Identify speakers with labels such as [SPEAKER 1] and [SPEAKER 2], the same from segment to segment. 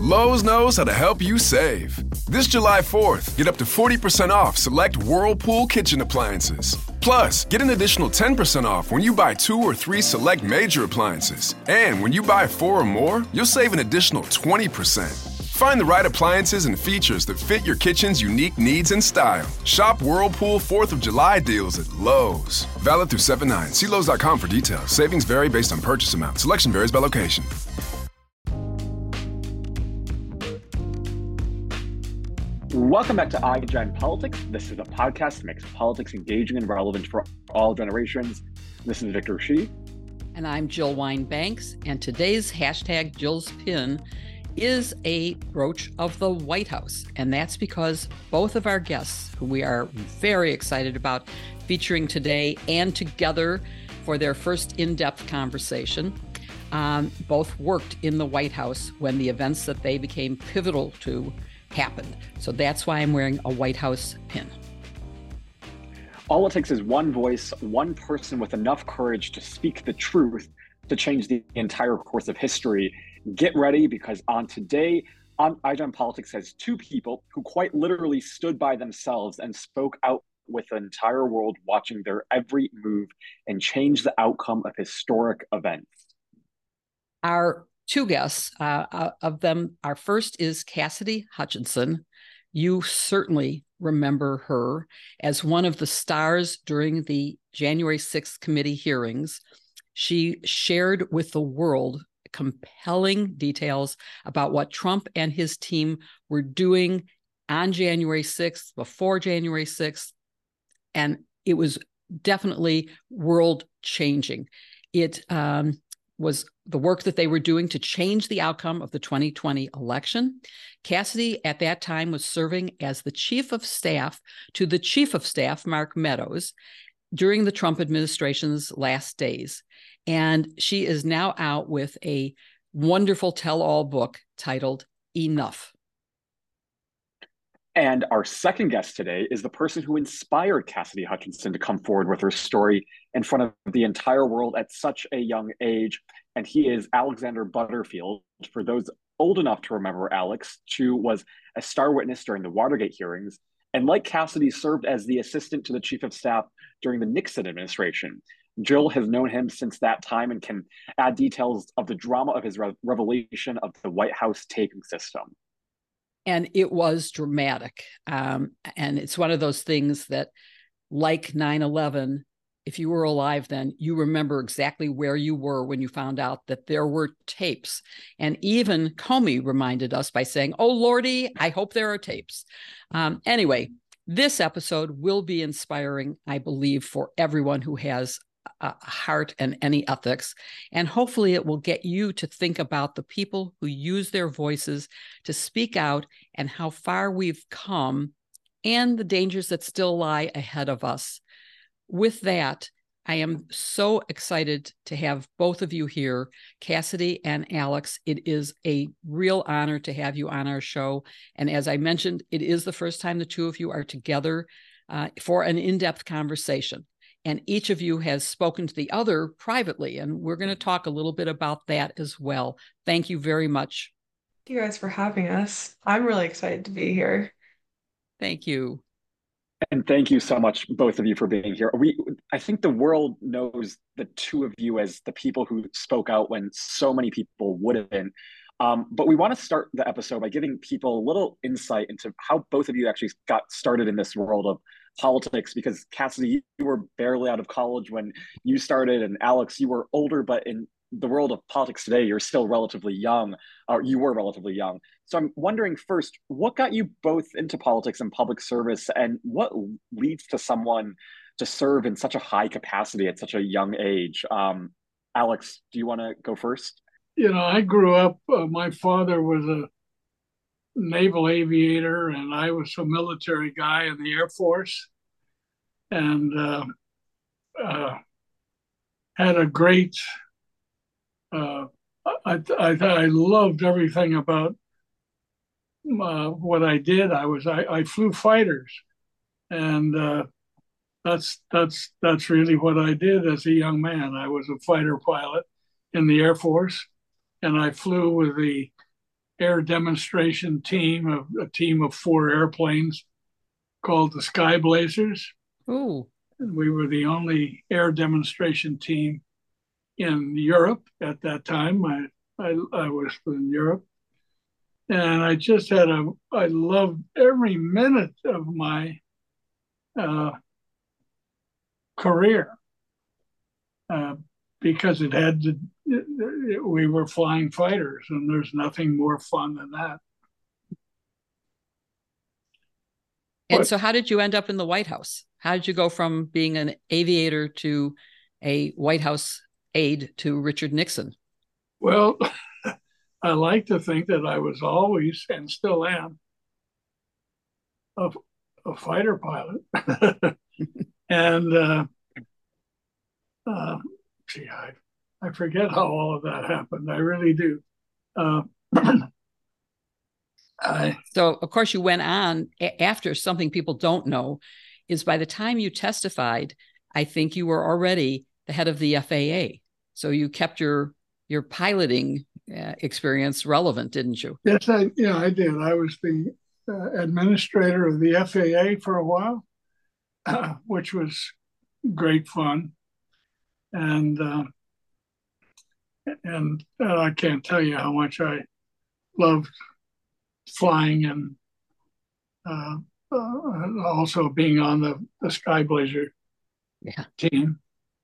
[SPEAKER 1] Lowe's knows how to help you save. This July 4th, get up to 40% off select Whirlpool kitchen appliances. Plus, get an additional 10% off when you buy 2 or 3 select major appliances. And when you buy 4 or more, you'll save an additional 20%. Find the right appliances and features that fit your kitchen's unique needs and style. Shop Whirlpool 4th of July deals at Lowe's. Valid through 7/9. See Lowe's.com for details. Savings vary based on purchase amount. Selection varies by location.
[SPEAKER 2] Welcome back to iGen Politics. This is a podcast that makes politics engaging and relevant for all generations. This is Victor Shi.
[SPEAKER 3] And I'm Jill Wine-Banks. And today's hashtag Jill's Pin is a brooch of the White House. And that's because both of our guests, who we are very excited about featuring today and together for their first in-depth conversation, both worked in the White House when the events that they became pivotal to happened. So that's why I'm wearing a White House pin.
[SPEAKER 2] All it takes is one voice, one person with enough courage to speak the truth to change the entire course of history. Get ready, because on today, iGen Politics has 2 people who quite literally stood by themselves and spoke out with the entire world watching their every move and changed the outcome of historic events.
[SPEAKER 3] Our 2 guests, of them, our first is Cassidy Hutchinson. You certainly remember her as one of the stars during the January 6th committee hearings. She shared with the world compelling details about what Trump and his team were doing on January 6th, before January 6th, and it was definitely world-changing. It was the work that they were doing to change the outcome of the 2020 election. Cassidy, at that time, was serving as the chief of staff to the chief of staff, Mark Meadows, during the Trump administration's last days. And she is now out with a wonderful tell-all book titled Enough.
[SPEAKER 2] And our second guest today is the person who inspired Cassidy Hutchinson to come forward with her story in front of the entire world at such a young age. And he is Alexander Butterfield. For those old enough to remember Alex, Chu was a star witness during the Watergate hearings, and like Cassidy, served as the assistant to the chief of staff during the Nixon administration. Jill has known him since that time and can add details of the drama of his revelation of the White House taping system.
[SPEAKER 3] And it was dramatic. And it's one of those things that, like 9/11, if you were alive then, you remember exactly where you were when you found out that there were tapes. And even Comey reminded us by saying, "Oh, Lordy, I hope there are tapes." Anyway, this episode will be inspiring, I believe, for everyone who has a heart and any ethics. And hopefully it will get you to think about the people who use their voices to speak out and how far we've come and the dangers that still lie ahead of us. With that, I am so excited to have both of you here, Cassidy and Alex. It is a real honor to have you on our show. And as I mentioned, it is the first time the 2 of you are together for an in-depth conversation. And each of you has spoken to the other privately, and we're going to talk a little bit about that as well. Thank you very much.
[SPEAKER 4] Thank you guys for having us. I'm really excited to be here.
[SPEAKER 3] Thank you.
[SPEAKER 2] And thank you so much, both of you, for being here. I think the world knows the 2 of you as the people who spoke out when so many people wouldn't. But we want to start the episode by giving people a little insight into how both of you actually got started in this world of politics, because Cassidy, you were barely out of college when you started, and Alex, you were older, but in the world of politics today, you're still relatively young, or you were relatively young. So I'm wondering first, what got you both into politics and public service, and what leads to someone to serve in such a high capacity at such a young age? Alex, do you want to go first?
[SPEAKER 5] You know, I grew up, my father was a naval aviator, and I was a military guy in the Air Force, and had a great, I loved everything about what I did. I flew fighters, and that's really what I did as a young man. I was a fighter pilot in the Air Force, and I flew with the air demonstration team, a team of 4 airplanes called the Sky Blazers.
[SPEAKER 3] Ooh.
[SPEAKER 5] And we were the only air demonstration team in Europe at that time. I was in Europe. And I loved every minute of my uh, career uh, because we were flying fighters, and there's nothing more fun than that.
[SPEAKER 3] And so how did you end up in the White House? How did you go from being an aviator to a White House aide to Richard Nixon?
[SPEAKER 5] Well, I like to think that I was always, and still am, a fighter pilot. And gee, I forget how all of that happened. I really do.
[SPEAKER 3] So, of course, you went on after. Something people don't know is by the time you testified, I think you were already the head of the FAA. So you kept your piloting experience relevant, didn't you?
[SPEAKER 5] Yes, I did. I was the administrator of the FAA for a while, which was great fun, and I can't tell you how much I loved flying and also being on the Sky Blazer team.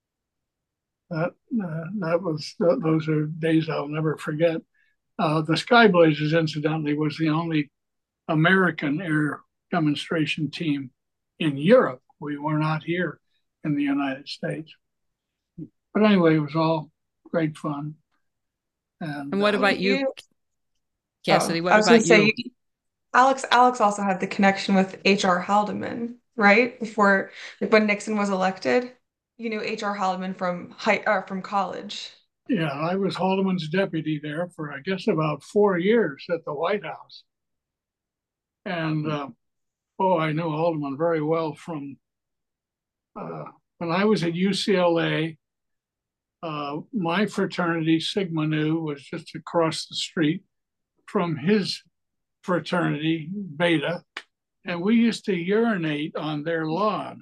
[SPEAKER 5] Those are days I'll never forget. The Sky Blazers, incidentally, was the only American air demonstration team in Europe. We were not here in the United States. But anyway, it was all great fun.
[SPEAKER 3] And what about you, Cassidy? What
[SPEAKER 4] I was
[SPEAKER 3] about
[SPEAKER 4] going to say,
[SPEAKER 3] you?
[SPEAKER 4] Alex also had the connection with H.R. Haldeman, right? Before, like when Nixon was elected, you knew H.R. Haldeman from college.
[SPEAKER 5] Yeah, I was Haldeman's deputy there for, I guess, about 4 years at the White House. And, I knew Haldeman very well from when I was at UCLA. My fraternity, Sigma Nu, was just across the street from his fraternity, Beta, and we used to urinate on their lawn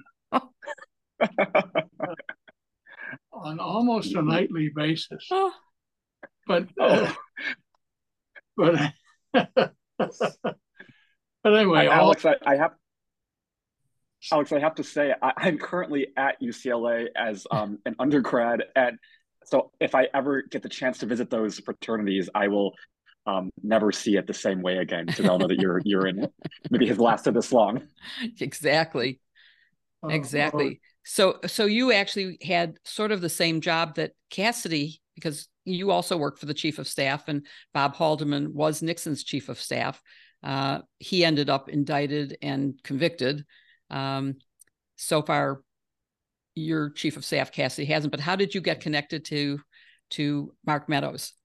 [SPEAKER 5] on almost a nightly basis. But but anyway,
[SPEAKER 2] Alex, I have to say, I'm currently at UCLA as an undergrad, and so if I ever get the chance to visit those fraternities, I will never see it the same way again, because I'll know that your in maybe has lasted this long.
[SPEAKER 3] Exactly. Exactly. So you actually had sort of the same job that Cassidy, because you also worked for the chief of staff, and Bob Haldeman was Nixon's chief of staff. He ended up indicted and convicted. So far, your chief of staff, Cassidy, hasn't. But how did you get connected to Mark Meadows?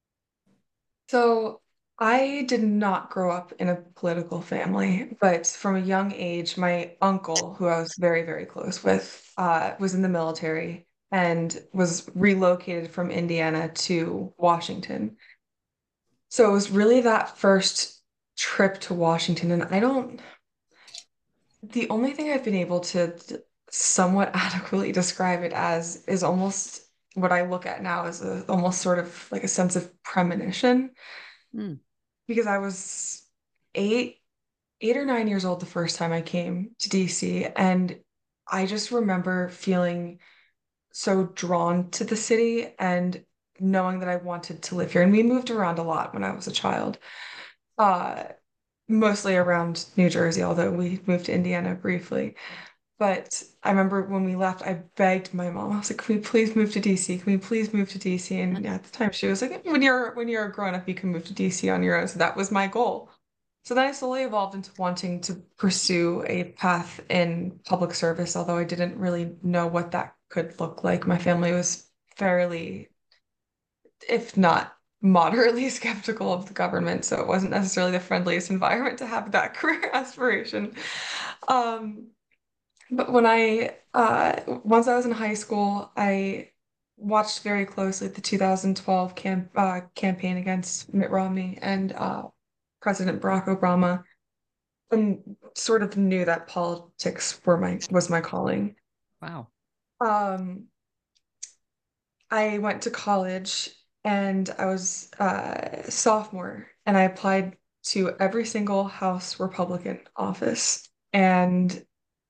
[SPEAKER 4] So I did not grow up in a political family, but from a young age, my uncle, who I was very, very close with, was in the military and was relocated from Indiana to Washington. So it was really that first trip to Washington. And the only thing I've been able to somewhat adequately describe it as is almost what I look at now as almost sort of like a sense of premonition. Because I was 8 or 9 years old the first time I came to DC, and I just remember feeling so drawn to the city and knowing that I wanted to live here. And we moved around a lot when I was a child, mostly around New Jersey, although we moved to Indiana briefly. But I remember when we left, I begged my mom. I was like, "Can we please move to DC? Can we please move to DC?" And at the time, she was like, "When you're a grown up, you can move to DC on your own." So that was my goal. So then I slowly evolved into wanting to pursue a path in public service, although I didn't really know what that could look like. My family was fairly, if not moderately, skeptical of the government, so it wasn't necessarily the friendliest environment to have that career aspiration. But once I was in high school, I watched very closely the 2012 campaign against Mitt Romney and President Barack Obama, and sort of knew that politics was my calling.
[SPEAKER 3] Wow.
[SPEAKER 4] Um, I went to college and I was a sophomore, and I applied to every single House Republican office. And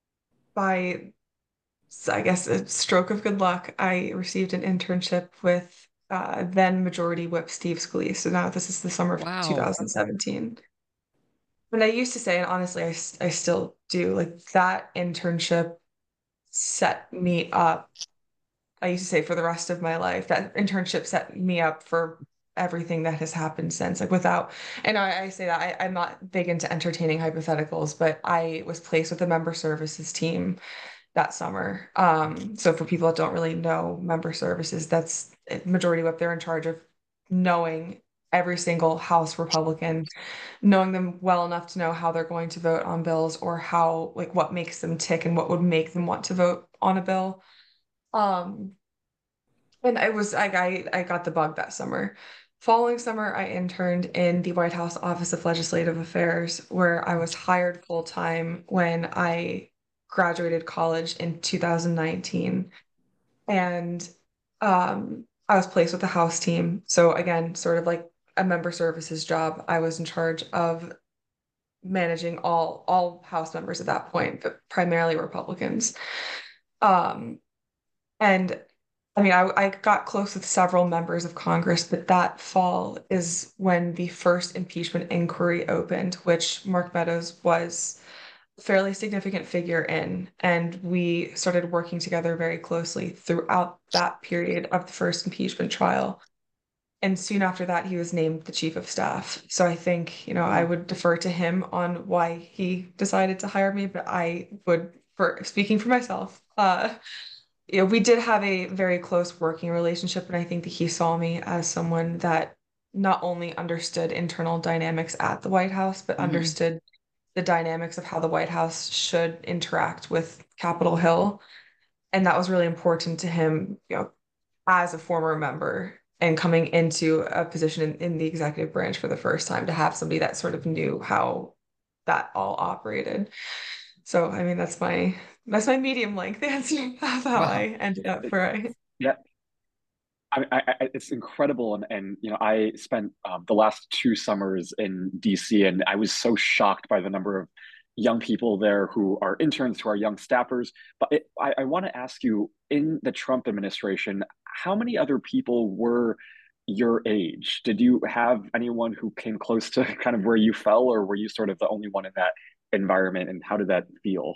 [SPEAKER 4] by, I guess, a stroke of good luck, I received an internship with then Majority Whip Steve Scalise. So now this is the summer of
[SPEAKER 3] Wow.
[SPEAKER 4] 2017. And I used to say, and honestly, I still do, like that internship set me up. I used to say for the rest of my life, that internship set me up for everything that has happened since. Like without, and I say that I'm not big into entertaining hypotheticals, but I was placed with the member services team that summer. So for people that don't really know member services, that's Majority Whip. They're in charge of knowing every single House Republican, knowing them well enough to know how they're going to vote on bills, or how, like, what makes them tick and what would make them want to vote on a bill. Um, and I got the bug that summer. Following summer, I interned in the White House Office of Legislative Affairs, where I was hired full time when I graduated college in 2019. And I was placed with the House team. So again, sort of like a member services job. I was in charge of managing all House members at that point, but primarily Republicans. Um, and I mean, I got close with several members of Congress, but that fall is when the first impeachment inquiry opened, which Mark Meadows was a fairly significant figure in. And we started working together very closely throughout that period of the first impeachment trial. And soon after that, he was named the chief of staff. So I think, I would defer to him on why he decided to hire me, but I would, for speaking for myself, we did have a very close working relationship, and I think that he saw me as someone that not only understood internal dynamics at the White House, but understood the dynamics of how the White House should interact with Capitol Hill. And that was really important to him, as a former member and coming into a position in the executive branch for the first time, to have somebody that sort of knew how that all operated. So, I mean, that's my medium length answer of how
[SPEAKER 3] Wow.
[SPEAKER 4] I ended up where
[SPEAKER 2] Yeah. It's incredible, and I spent the last 2 summers in DC, and I was so shocked by the number of young people there who are interns, who are young staffers. But I want to ask you, in the Trump administration, how many other people were your age? Did you have anyone who came close to kind of where you fell, or were you sort of the only one in that environment? And how did that feel?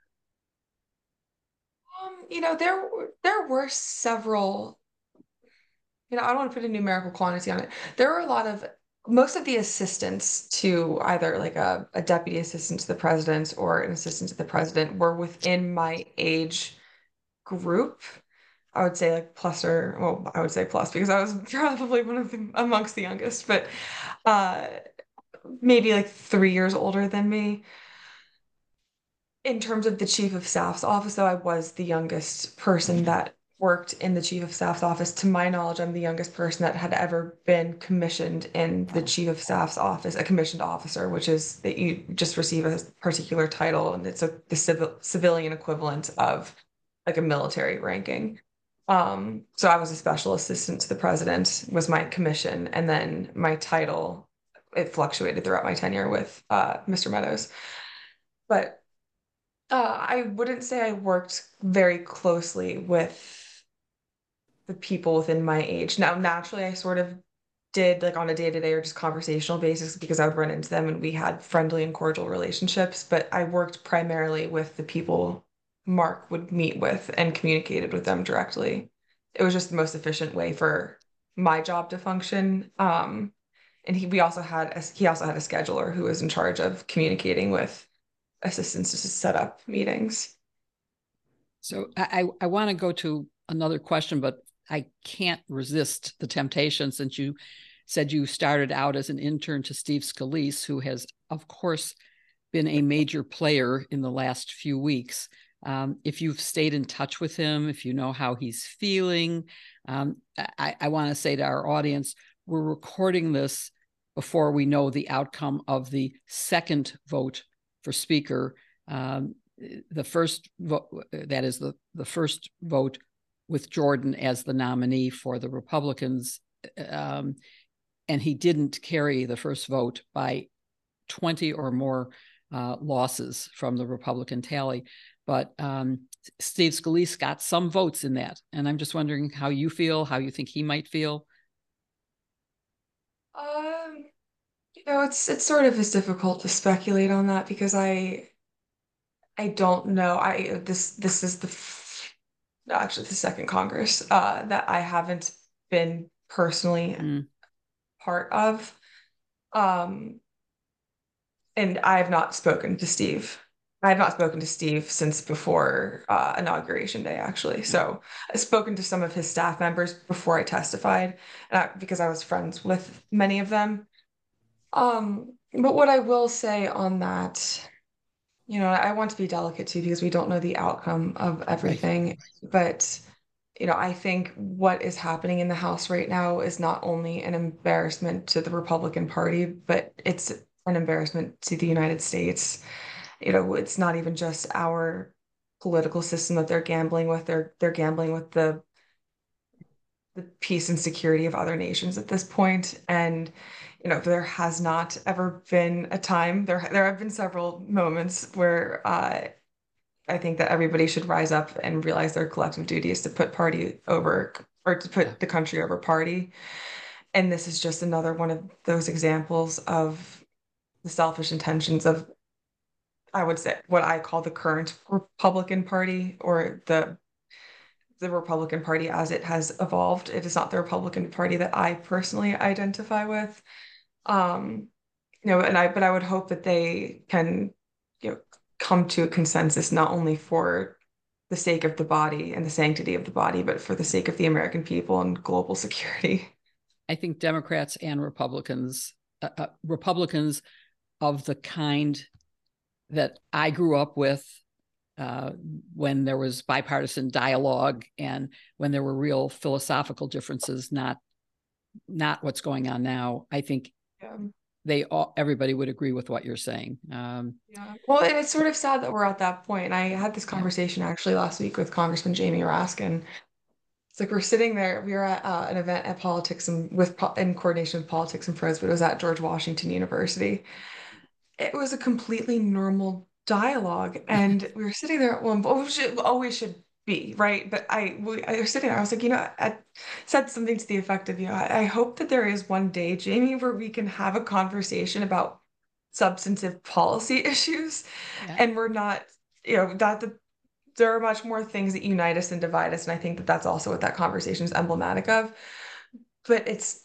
[SPEAKER 4] there were several, I don't want to put a numerical quantity on it. There were most of the assistants to either like a deputy assistant to the president or an assistant to the president were within my age group. I would say like plus, or well, I would say plus because I was probably one of them amongst the youngest, but uh maybe like 3 years older than me. In terms of the chief of staff's office, though, I was the youngest person that worked in the chief of staff's office. To my knowledge, I'm the youngest person that had ever been commissioned in the chief of staff's office, a commissioned officer, which is that you just receive a particular title, and it's the civilian equivalent of like a military ranking. So I was a special assistant to the president, was my commission, and then my title, it fluctuated throughout my tenure with Mr. Meadows. But I wouldn't say I worked very closely with the people within my age. Now, naturally, I sort of did, like, on a day-to-day or just conversational basis, because I would run into them and we had friendly and cordial relationships. But I worked primarily with the people Mark would meet with and communicated with them directly. It was just the most efficient way for my job to function. And he also had a scheduler who was in charge of communicating with assistants to set up meetings.
[SPEAKER 3] So I want to go to another question, but I can't resist the temptation, since you said you started out as an intern to Steve Scalise, who has, of course, been a major player in the last few weeks. If you've stayed in touch with him, if you know how he's feeling, I want to say to our audience, we're recording this before we know the outcome of the second vote for Speaker. The first vote, that is the first vote with Jordan as the nominee for the Republicans, and he didn't carry the first vote by 20 or more losses from the Republican tally. But Steve Scalise got some votes in that. And I'm just wondering how you feel, how you think he might feel.
[SPEAKER 4] It's sort of is difficult to speculate on that because I don't know. This is actually the second Congress that I haven't been personally part of. And I have not spoken to Steve. I have not spoken to Steve since before Inauguration Day, actually. So I've spoken to some of his staff members before I testified, because I was friends with many of them. But what I will say on that, I want to be delicate too, because we don't know the outcome of everything. Right. But, I think what is happening in the House right now is not only an embarrassment to the Republican Party, but it's an embarrassment to the United States. It's not even just our political system that they're gambling with. They're gambling with the peace and security of other nations at this point. And, there has not ever been a time, there have been several moments where I think that everybody should rise up and realize their collective duty is to put party over, or to put the country over party. And this is just another one of those examples of the selfish intentions of, I would say, what I call the current Republican Party, or the Republican Party as it has evolved. It is not the Republican Party that I personally identify with. But I would hope that they can, come to a consensus, not only for the sake of the body and the sanctity of the body, but for the sake of the American people and global security.
[SPEAKER 3] I think Democrats and Republicans of the kind that I grew up with, when there was bipartisan dialogue and when there were real philosophical differences, not what's going on now. I think everybody would agree with what you're saying.
[SPEAKER 4] Well, and it's sort of sad that we're at that point. And I had this conversation actually last week with Congressman Jamie Raskin. It's like we're sitting there. We were at an event at Politics and in coordination with Politics and Prose, but it was at George Washington University. It was a completely normal dialogue, and we were sitting there at one, always should be, right? But I was sitting there, I was like, I said something to the effect of, I hope that there is one day, Jamie, where we can have a conversation about substantive policy issues, and we're not, there are much more things that unite us than divide us, and I think that that's also what that conversation is emblematic of. But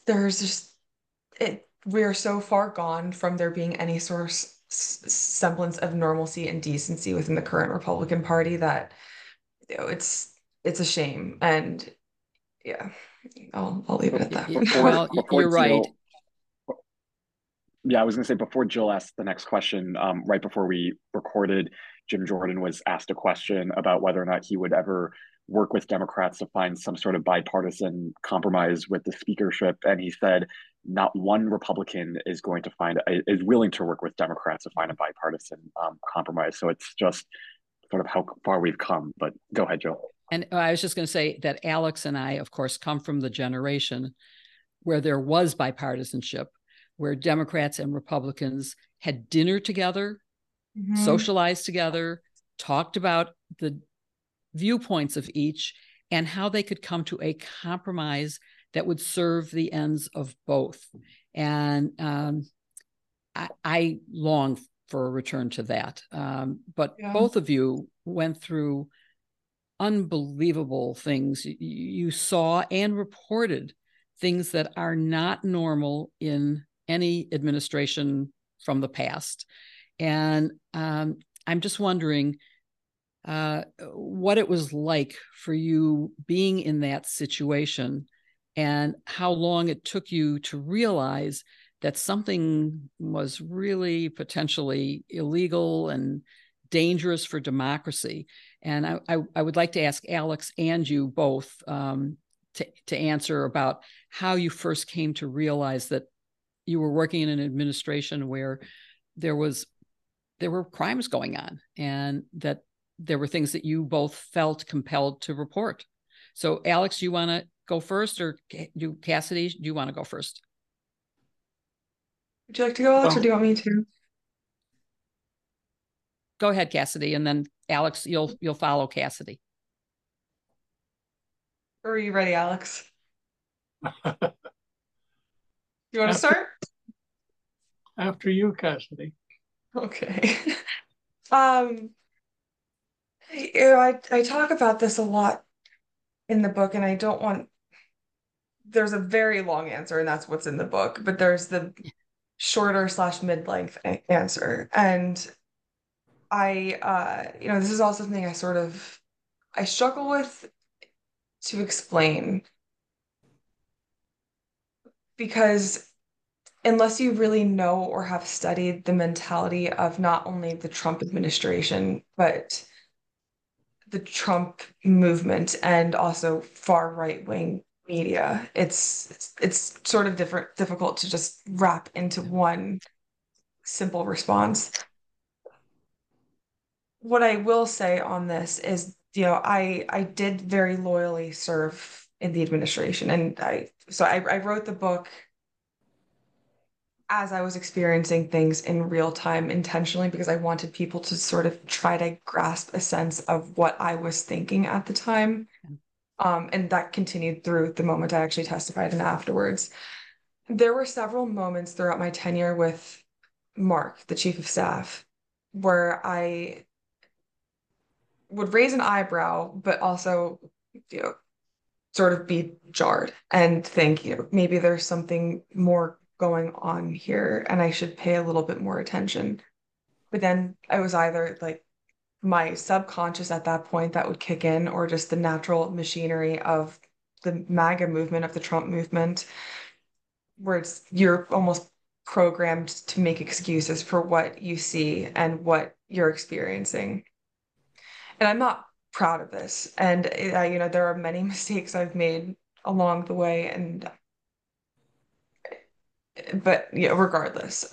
[SPEAKER 4] we are so far gone from there being any sort of semblance of normalcy and decency within the current Republican Party that it's a shame. And I'll leave it at that.
[SPEAKER 3] Well, you're right.
[SPEAKER 2] Yeah, I was going to say, before Jill asked the next question, right before we recorded, Jim Jordan was asked a question about whether or not he would ever work with Democrats to find some sort of bipartisan compromise with the speakership. And he said, not one Republican is willing to work with Democrats to find a bipartisan compromise. So it's just sort of how far we've come. But go ahead, Jill.
[SPEAKER 3] And I was just going to say that Alex and I, of course, come from the generation where there was bipartisanship, where Democrats and Republicans had dinner together, socialized together, talked about the viewpoints of each and how they could come to a compromise that would serve the ends of both. And I long for a return to that. But both of you went through unbelievable things. You saw and reported things that are not normal in any administration from the past. And I'm just wondering what it was like for you being in that situation and how long it took you to realize that something was really potentially illegal and dangerous for democracy. And I would like to ask Alex and you both to answer about how you first came to realize that you were working in an administration where there were crimes going on, and that there were things that you both felt compelled to report. So Alex, you want to go first, or Cassidy, do you want to go first?
[SPEAKER 4] Would you like to go, Alex, or do you want me to?
[SPEAKER 3] Go ahead, Cassidy, and then Alex, you'll follow Cassidy.
[SPEAKER 4] Are you ready, Alex? You want to start?
[SPEAKER 5] After you, Cassidy.
[SPEAKER 4] Okay. I talk about this a lot in the book, and I don't want, there's a very long answer, and that's what's in the book, but there's the shorter / mid-length answer. And this is also something I struggle with to explain, because unless you really know or have studied the mentality of not only the Trump administration, but the Trump movement and also far right-wing media, it's sort of difficult to just wrap into one simple response. What I will say on this is, I did very loyally serve in the administration, and I wrote the book as I was experiencing things in real time intentionally, because I wanted people to sort of try to grasp a sense of what I was thinking at the time. And that continued through the moment I actually testified and afterwards. There were several moments throughout my tenure with Mark, the chief of staff, where I would raise an eyebrow, but also, sort of be jarred and think, maybe there's something more going on here and I should pay a little bit more attention. But then I was either like my subconscious at that point that would kick in, or just the natural machinery of the MAGA movement, of the Trump movement, where you're almost programmed to make excuses for what you see and what you're experiencing. And I'm not proud of this. And there are many mistakes I've made along the way, but regardless,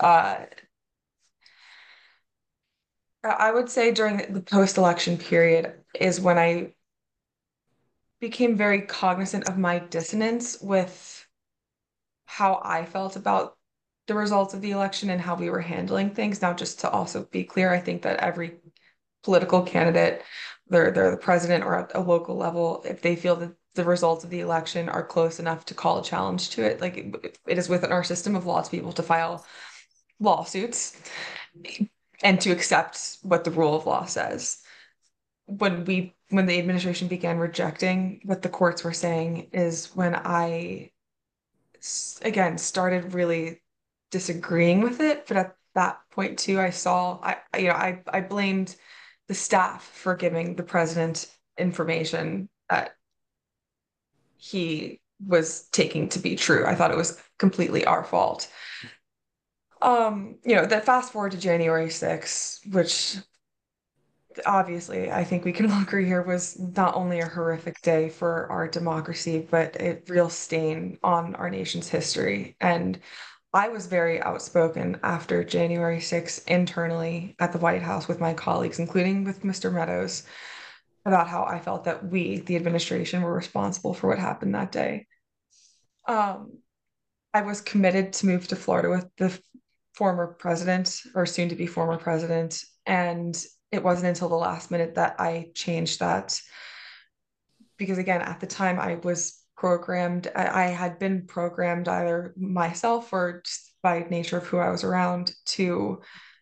[SPEAKER 4] I would say during the post-election period is when I became very cognizant of my dissonance with how I felt about the results of the election and how we were handling things. Now, just to also be clear, I think that every political candidate, they're the president or at a local level, if they feel that the results of the election are close enough to call a challenge to it, like it is within our system of law to be able to file lawsuits and to accept what the rule of law says. When the administration began rejecting what the courts were saying is when I again started really disagreeing with it. But at that point too, I blamed the staff for giving the president information that he was taking to be true. I thought it was completely our fault. That fast forward to January 6th, which obviously I think we can all agree here was not only a horrific day for our democracy, but a real stain on our nation's history. And I was very outspoken after January 6th internally at the White House with my colleagues, including with Mr. Meadows, about how I felt that we, the administration, were responsible for what happened that day. I was committed to move to Florida with the former president, or soon to be former president, and it wasn't until the last minute that I changed that. Because again, at the time I was programmed, I had been programmed either myself or just by nature of who I was around to,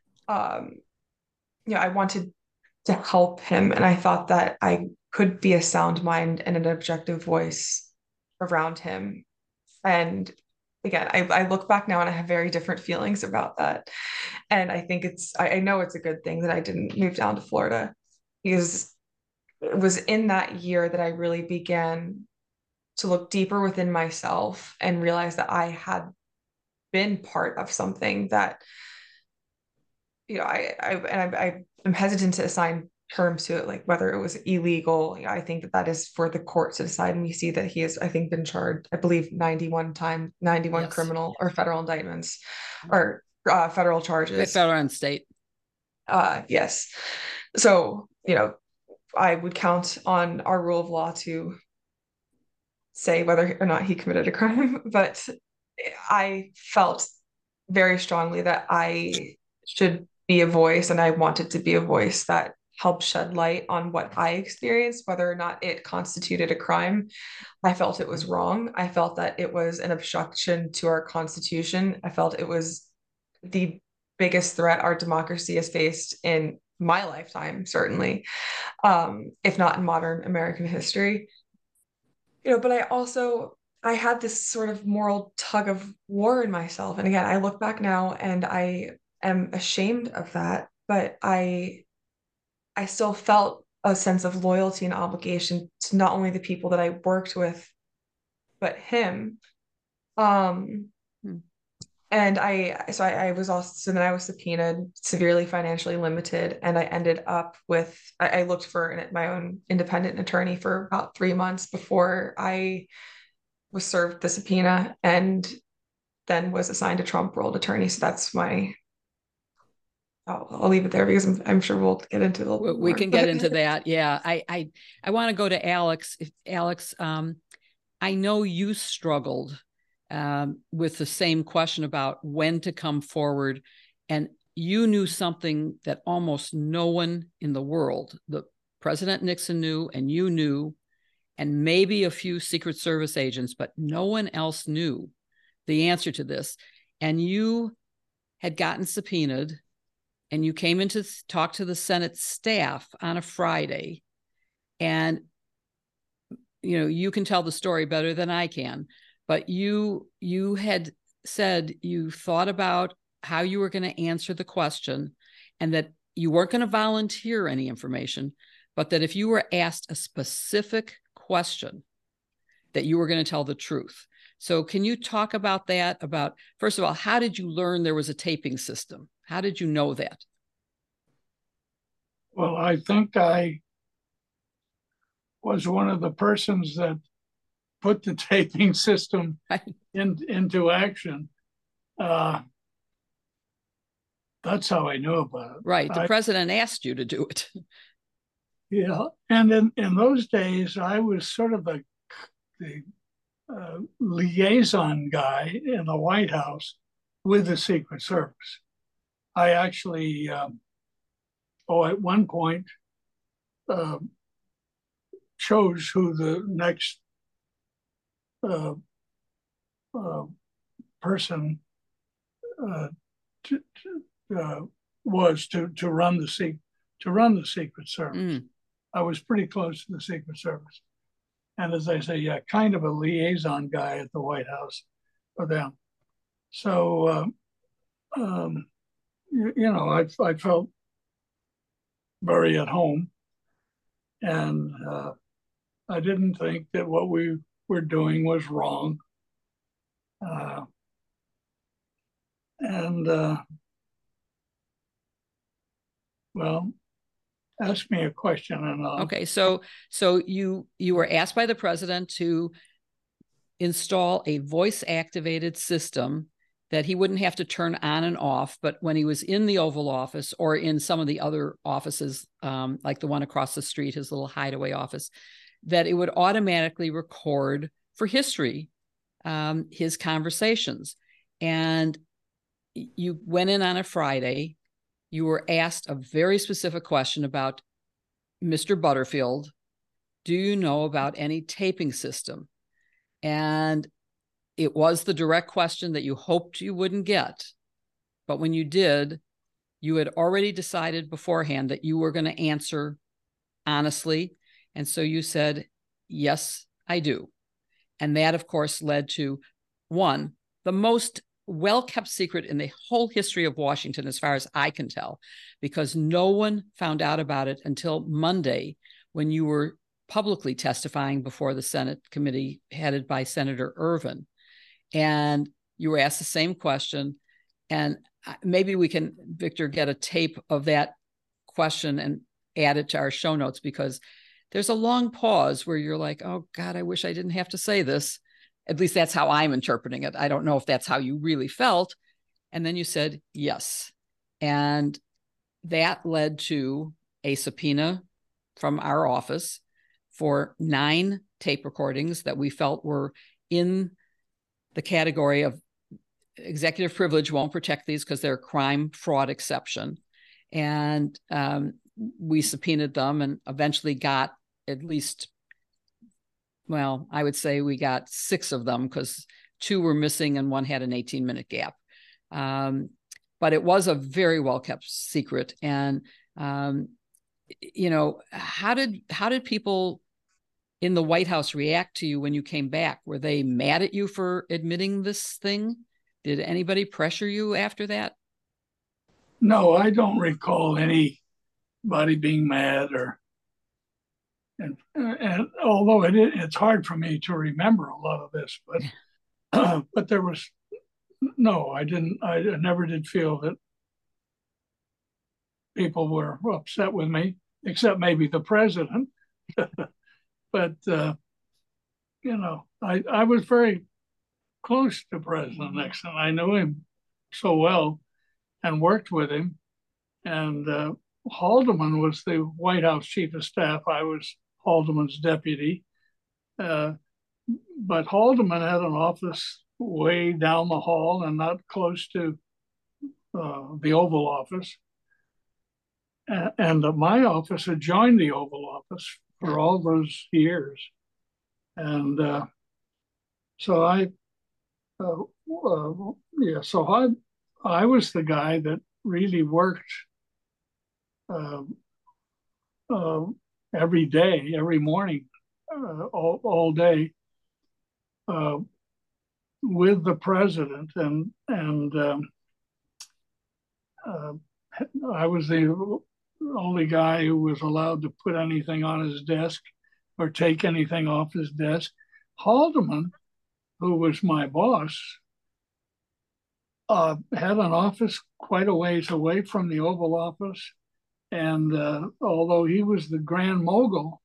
[SPEAKER 4] I wanted to help him. And I thought that I could be a sound mind and an objective voice around him. And again, I look back now and I have very different feelings about that. And I think I know it's a good thing that I didn't move down to Florida, because it was in that year that I really began to look deeper within myself and realize that I had been part of something that I'm hesitant to assign terms to it, like whether it was illegal. I think that is for the courts to decide. And we see that he has, I think, been charged, I believe, 91
[SPEAKER 3] yes.
[SPEAKER 4] criminal or federal indictments or federal charges.
[SPEAKER 3] Federal and state.
[SPEAKER 4] Yes. So, I would count on our rule of law to say whether or not he committed a crime. But I felt very strongly that I should be a voice, and I wanted to be a voice that helped shed light on what I experienced, whether or not it constituted a crime. I felt it was wrong. I felt that it was an obstruction to our Constitution. I felt it was the biggest threat our democracy has faced in my lifetime, certainly, if not in modern American history. But I had this sort of moral tug of war in myself. And again, I look back now and I am ashamed of that, but I still felt a sense of loyalty and obligation to not only the people that I worked with, but him. And I was then I was subpoenaed, severely financially limited, and I ended up I looked for my own independent attorney for about 3 months before I was served the subpoena, and then was assigned a Trump world attorney. So that's I'll leave it there because I'm sure we'll get into it.
[SPEAKER 3] We can get into that. Yeah. I want to go to Alex. Alex, I know you struggled with the same question about when to come forward, and you knew something that almost no one in the world, the President Nixon knew, and you knew, and maybe a few Secret Service agents, but no one else knew the answer to this. And you had gotten subpoenaed, and you came in to talk to the Senate staff on a Friday. And, you can tell the story better than I can, but you had said you thought about how you were going to answer the question, and that you weren't going to volunteer any information, but that if you were asked a specific question, that you were going to tell the truth. So can you talk about that? About, first of all, how did you learn there was a taping system? How did you know that?
[SPEAKER 5] Well, I think I was one of the persons that put the taping system into action. That's how I knew about it.
[SPEAKER 3] Right. The president asked you to do it.
[SPEAKER 5] Yeah. And in those days, I was sort of the liaison guy in the White House with the Secret Service. I actually, at one point, chose who the next person was to run the Secret Service. I was pretty close to the Secret Service, and as I say, kind of a liaison guy at the White House for them. So, I felt very at home, and I didn't think that what we were doing was wrong. Well, ask me a question. And
[SPEAKER 3] okay, so you were asked by the president to install a voice-activated system that he wouldn't have to turn on and off, but when he was in the Oval Office or in some of the other offices, like the one across the street, his little hideaway office, that it would automatically record for history his conversations. And you went in on a Friday. You were asked a very specific question about Mr. Butterfield. Do you know about any taping system? And it was the direct question that you hoped you wouldn't get. But when you did, you had already decided beforehand that you were going to answer honestly. And so you said, yes, I do. And that, of course, led to one, the most well-kept secret in the whole history of Washington, as far as I can tell, because no one found out about it until Monday, when you were publicly testifying before the Senate committee headed by Senator Ervin. And you were asked the same question, And maybe we can, Victor, get a tape of that question and add it to our show notes, because there's a long pause where you're like, oh God, I wish I didn't have to say this. At least that's how I'm interpreting it. I don't know if that's how you really felt. And then you said yes. And that led to a subpoena from our office for 9 tape recordings that we felt were in the category of executive privilege won't protect these because they're crime fraud exception. And we subpoenaed them and eventually got at least, well, I would say we got 6 of them because 2 were missing and 1 had an 18-minute gap. But it was a very well-kept secret. And, you know, how did people in the White House react to you when you came back? Were they mad at you for admitting this thing? Did anybody pressure you after that?
[SPEAKER 5] No, I don't recall anybody being mad and although it's hard for me to remember a lot of this, but there was no, I never did feel that people were upset with me, except maybe the president. But you know, I was very close to President Nixon. I knew him so well and worked with him. And Haldeman was the White House chief of staff. I was Haldeman's deputy. But Haldeman had an office way down the hall and not close to the Oval Office. And my office had joined the Oval Office for all those years. And so I was the guy that really worked every day, every morning, all day with the president, and I was the only guy who was allowed to put anything on his desk or take anything off his desk. Haldeman, who was my boss, had an office quite a ways away from the Oval Office. And although he was the grand mogul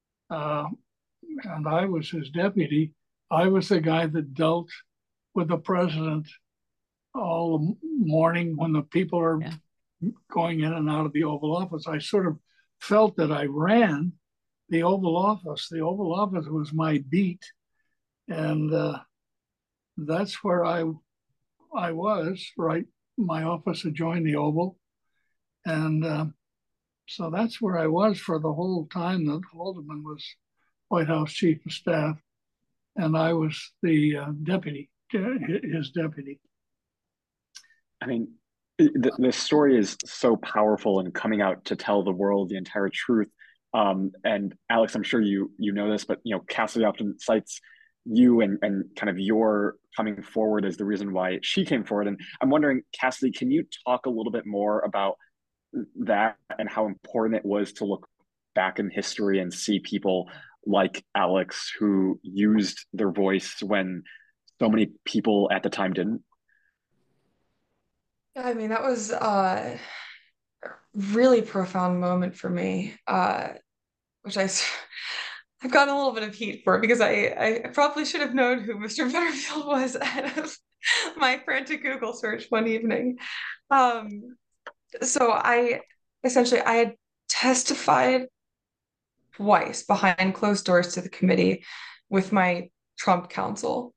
[SPEAKER 5] and I was his deputy, I was the guy that dealt with the president all the morning when the people are going in and out of the Oval Office. I sort of felt that I ran the Oval Office. The Oval Office was my beat. And that's where I was, right? My office adjoined the Oval. And so that's where I was for the whole time that Haldeman was White House chief of staff. And I was the deputy, his deputy.
[SPEAKER 2] I mean, the story is so powerful and coming out to tell the world the entire truth. And Alex, I'm sure you know this, but you know, Cassidy often cites you and kind of your coming forward as the reason why she came forward. And I'm wondering, Cassidy, can you talk a little bit more about that and how important it was to look back in history and see people like Alex who used their voice when so many people at the time didn't?
[SPEAKER 4] I mean, that was a really profound moment for me, which I've gotten a little bit of heat for because I probably should have known who Mr. Butterfield was ahead of my frantic Google search one evening. So I had testified twice behind closed doors to the committee with my Trump counsel,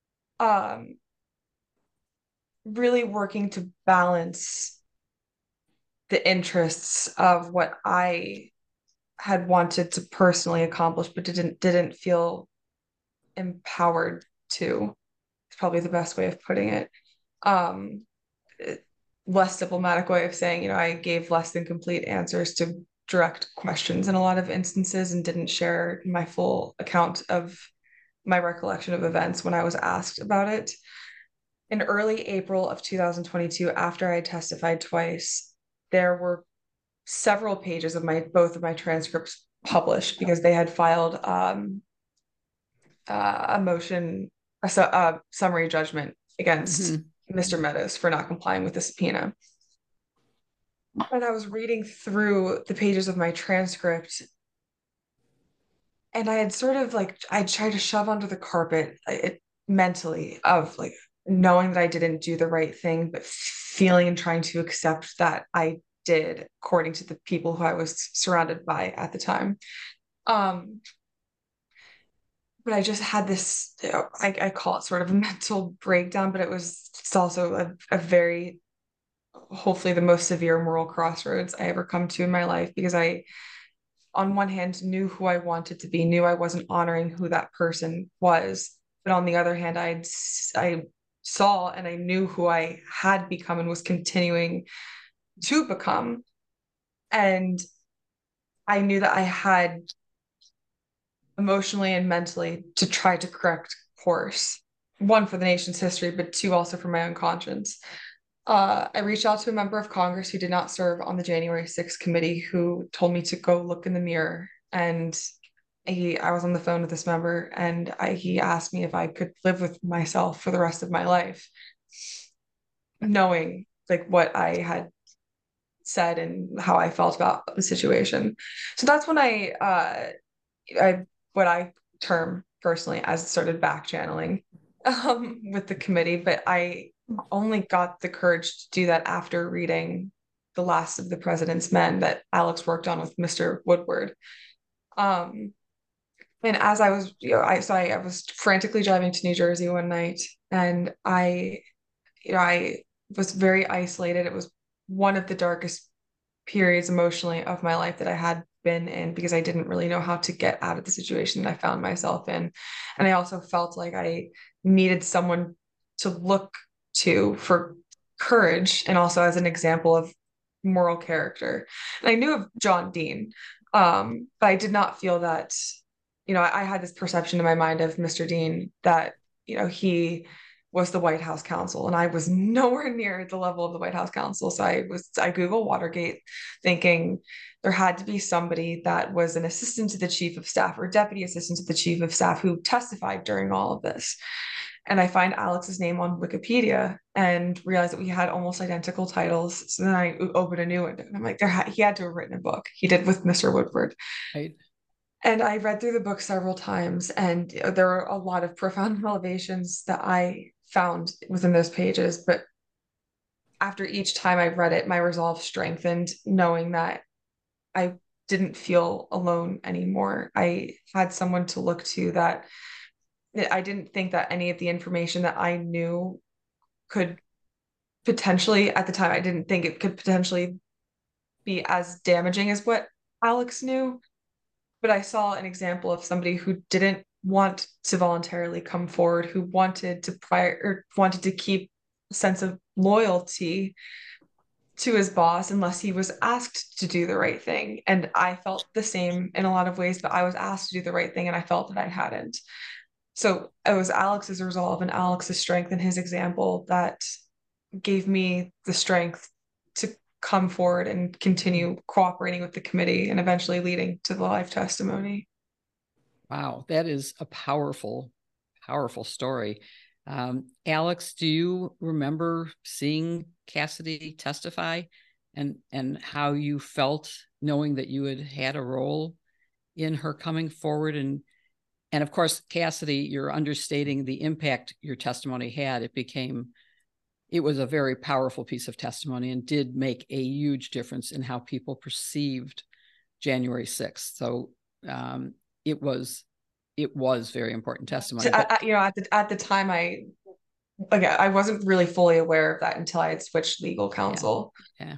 [SPEAKER 4] really working to balance the interests of what I had wanted to personally accomplish, but didn't feel empowered to. It's probably the best way of putting it. Less diplomatic way of saying, you know, I gave less than complete answers to direct questions in a lot of instances and didn't share my full account of my recollection of events when I was asked about it. In early April of 2022, after I testified twice, there were several pages of both of my transcripts published because they had filed a motion, a summary judgment against Mr. Meadows for not complying with the subpoena. And I was reading through the pages of my transcript, and I had sort of like, I tried to shove under the carpet it mentally of like knowing that I didn't do the right thing, but feeling and trying to accept that I did according to the people who I was surrounded by at the time. But I just had this, I call it sort of a mental breakdown, but it's also a very, hopefully the most severe moral crossroads I ever come to in my life, because I, on one hand, knew who I wanted to be, knew I wasn't honoring who that person was. But on the other hand, I saw and I knew who I had become and was continuing to become. And I knew that I had emotionally and mentally to try to correct course. One, for the nation's history, but two, also for my own conscience. I reached out to a member of Congress who did not serve on the January 6th committee, who told me to go look in the mirror. And I was on the phone with this member, and he asked me if I could live with myself for the rest of my life, knowing like what I had said and how I felt about the situation. So that's when I what I term personally as started back channeling with the committee, but I only got the courage to do that after reading The Last of the President's Men that Alex worked on with Mr. Woodward. And as I was, I was frantically driving to New Jersey one night, and I was very isolated. It was one of the darkest periods emotionally of my life that I had been in, because I didn't really know how to get out of the situation that I found myself in. And I also felt like I needed someone to look to for courage, and also as an example of moral character. And I knew of John Dean, but I did not feel that, I had this perception in my mind of Mr. Dean that, he was the White House counsel, and I was nowhere near the level of the White House counsel. So I Googled Watergate, thinking there had to be somebody that was an assistant to the chief of staff or deputy assistant to the chief of staff who testified during all of this. And I find Alex's name on Wikipedia and realize that we had almost identical titles. So then I open a new one, and I'm like, he had to have written a book. He did with Mr. Woodward.
[SPEAKER 3] Right.
[SPEAKER 4] And I read through the book several times, and there were a lot of profound revelations that I found within those pages. But after each time I read it, my resolve strengthened, knowing that I didn't feel alone anymore. I had someone to look to, that I didn't think that any of the information that I knew could potentially, at the time, I didn't think it could potentially be as damaging as what Alex knew. But I saw an example of somebody who didn't want to voluntarily come forward, who wanted to keep a sense of loyalty to his boss unless he was asked to do the right thing. And I felt the same in a lot of ways, but I was asked to do the right thing, and I felt that I hadn't. So it was Alex's resolve and Alex's strength and his example that gave me the strength to come forward and continue cooperating with the committee, and eventually leading to the live testimony.
[SPEAKER 3] Wow, that is a powerful, powerful story. Alex, do you remember seeing Cassidy testify, and how you felt knowing that you had a role in her coming forward? And of course, Cassidy, you're understating the impact your testimony had. It was a very powerful piece of testimony and did make a huge difference in how people perceived January 6th. So it was very important testimony.
[SPEAKER 4] At the time, I wasn't really fully aware of that until I had switched legal counsel.
[SPEAKER 3] Yeah.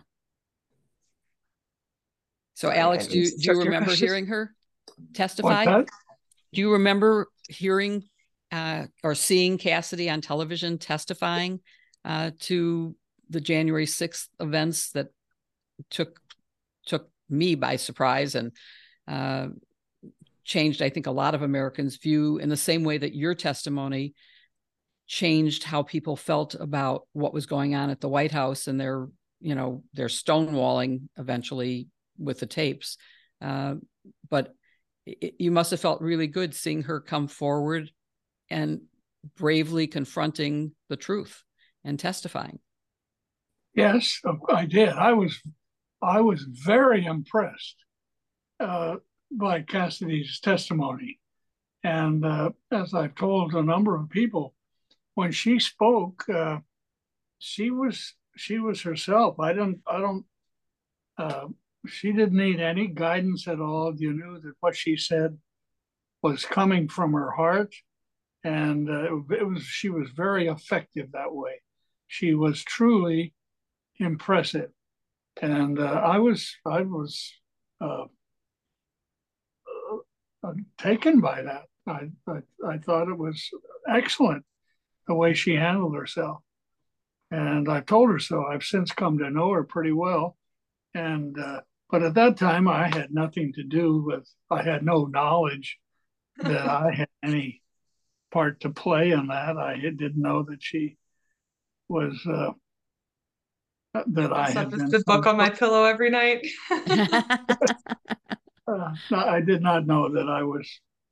[SPEAKER 3] So Alex, do you remember hearing her testify? Do you remember hearing or seeing Cassidy on television testifying to the January 6th events that took me by surprise, and changed, I think, a lot of Americans' view in the same way that your testimony changed how people felt about what was going on at the White House and their stonewalling eventually with the tapes. But you must have felt really good seeing her come forward and bravely confronting the truth and testifying.
[SPEAKER 5] Yes, I did. I was very impressed by Cassidy's testimony. And as I've told a number of people, when she spoke, she was herself. She didn't need any guidance at all. You knew that what she said was coming from her heart, and she was very effective that way. She was truly impressive, and I was taken by that. I thought it was excellent the way she handled herself, and I told her so. I've since come to know her pretty well, and but at that time I had nothing to do with. I had no knowledge that I had any part to play in that. I didn't know that she was that I had been
[SPEAKER 4] the book on my pillow every night.
[SPEAKER 5] No, I did not know that I was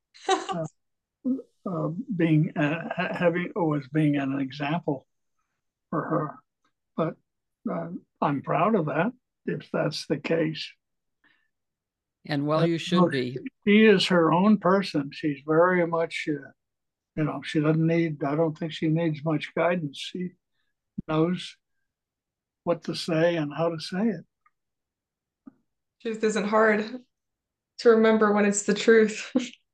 [SPEAKER 5] being an example for her, but I'm proud of that if that's the case.
[SPEAKER 3] And well, you should be.
[SPEAKER 5] She is her own person. She's very much, she doesn't need. I don't think she needs much guidance. She knows what to say and how to say it.
[SPEAKER 4] Truth isn't hard to remember when it's the truth.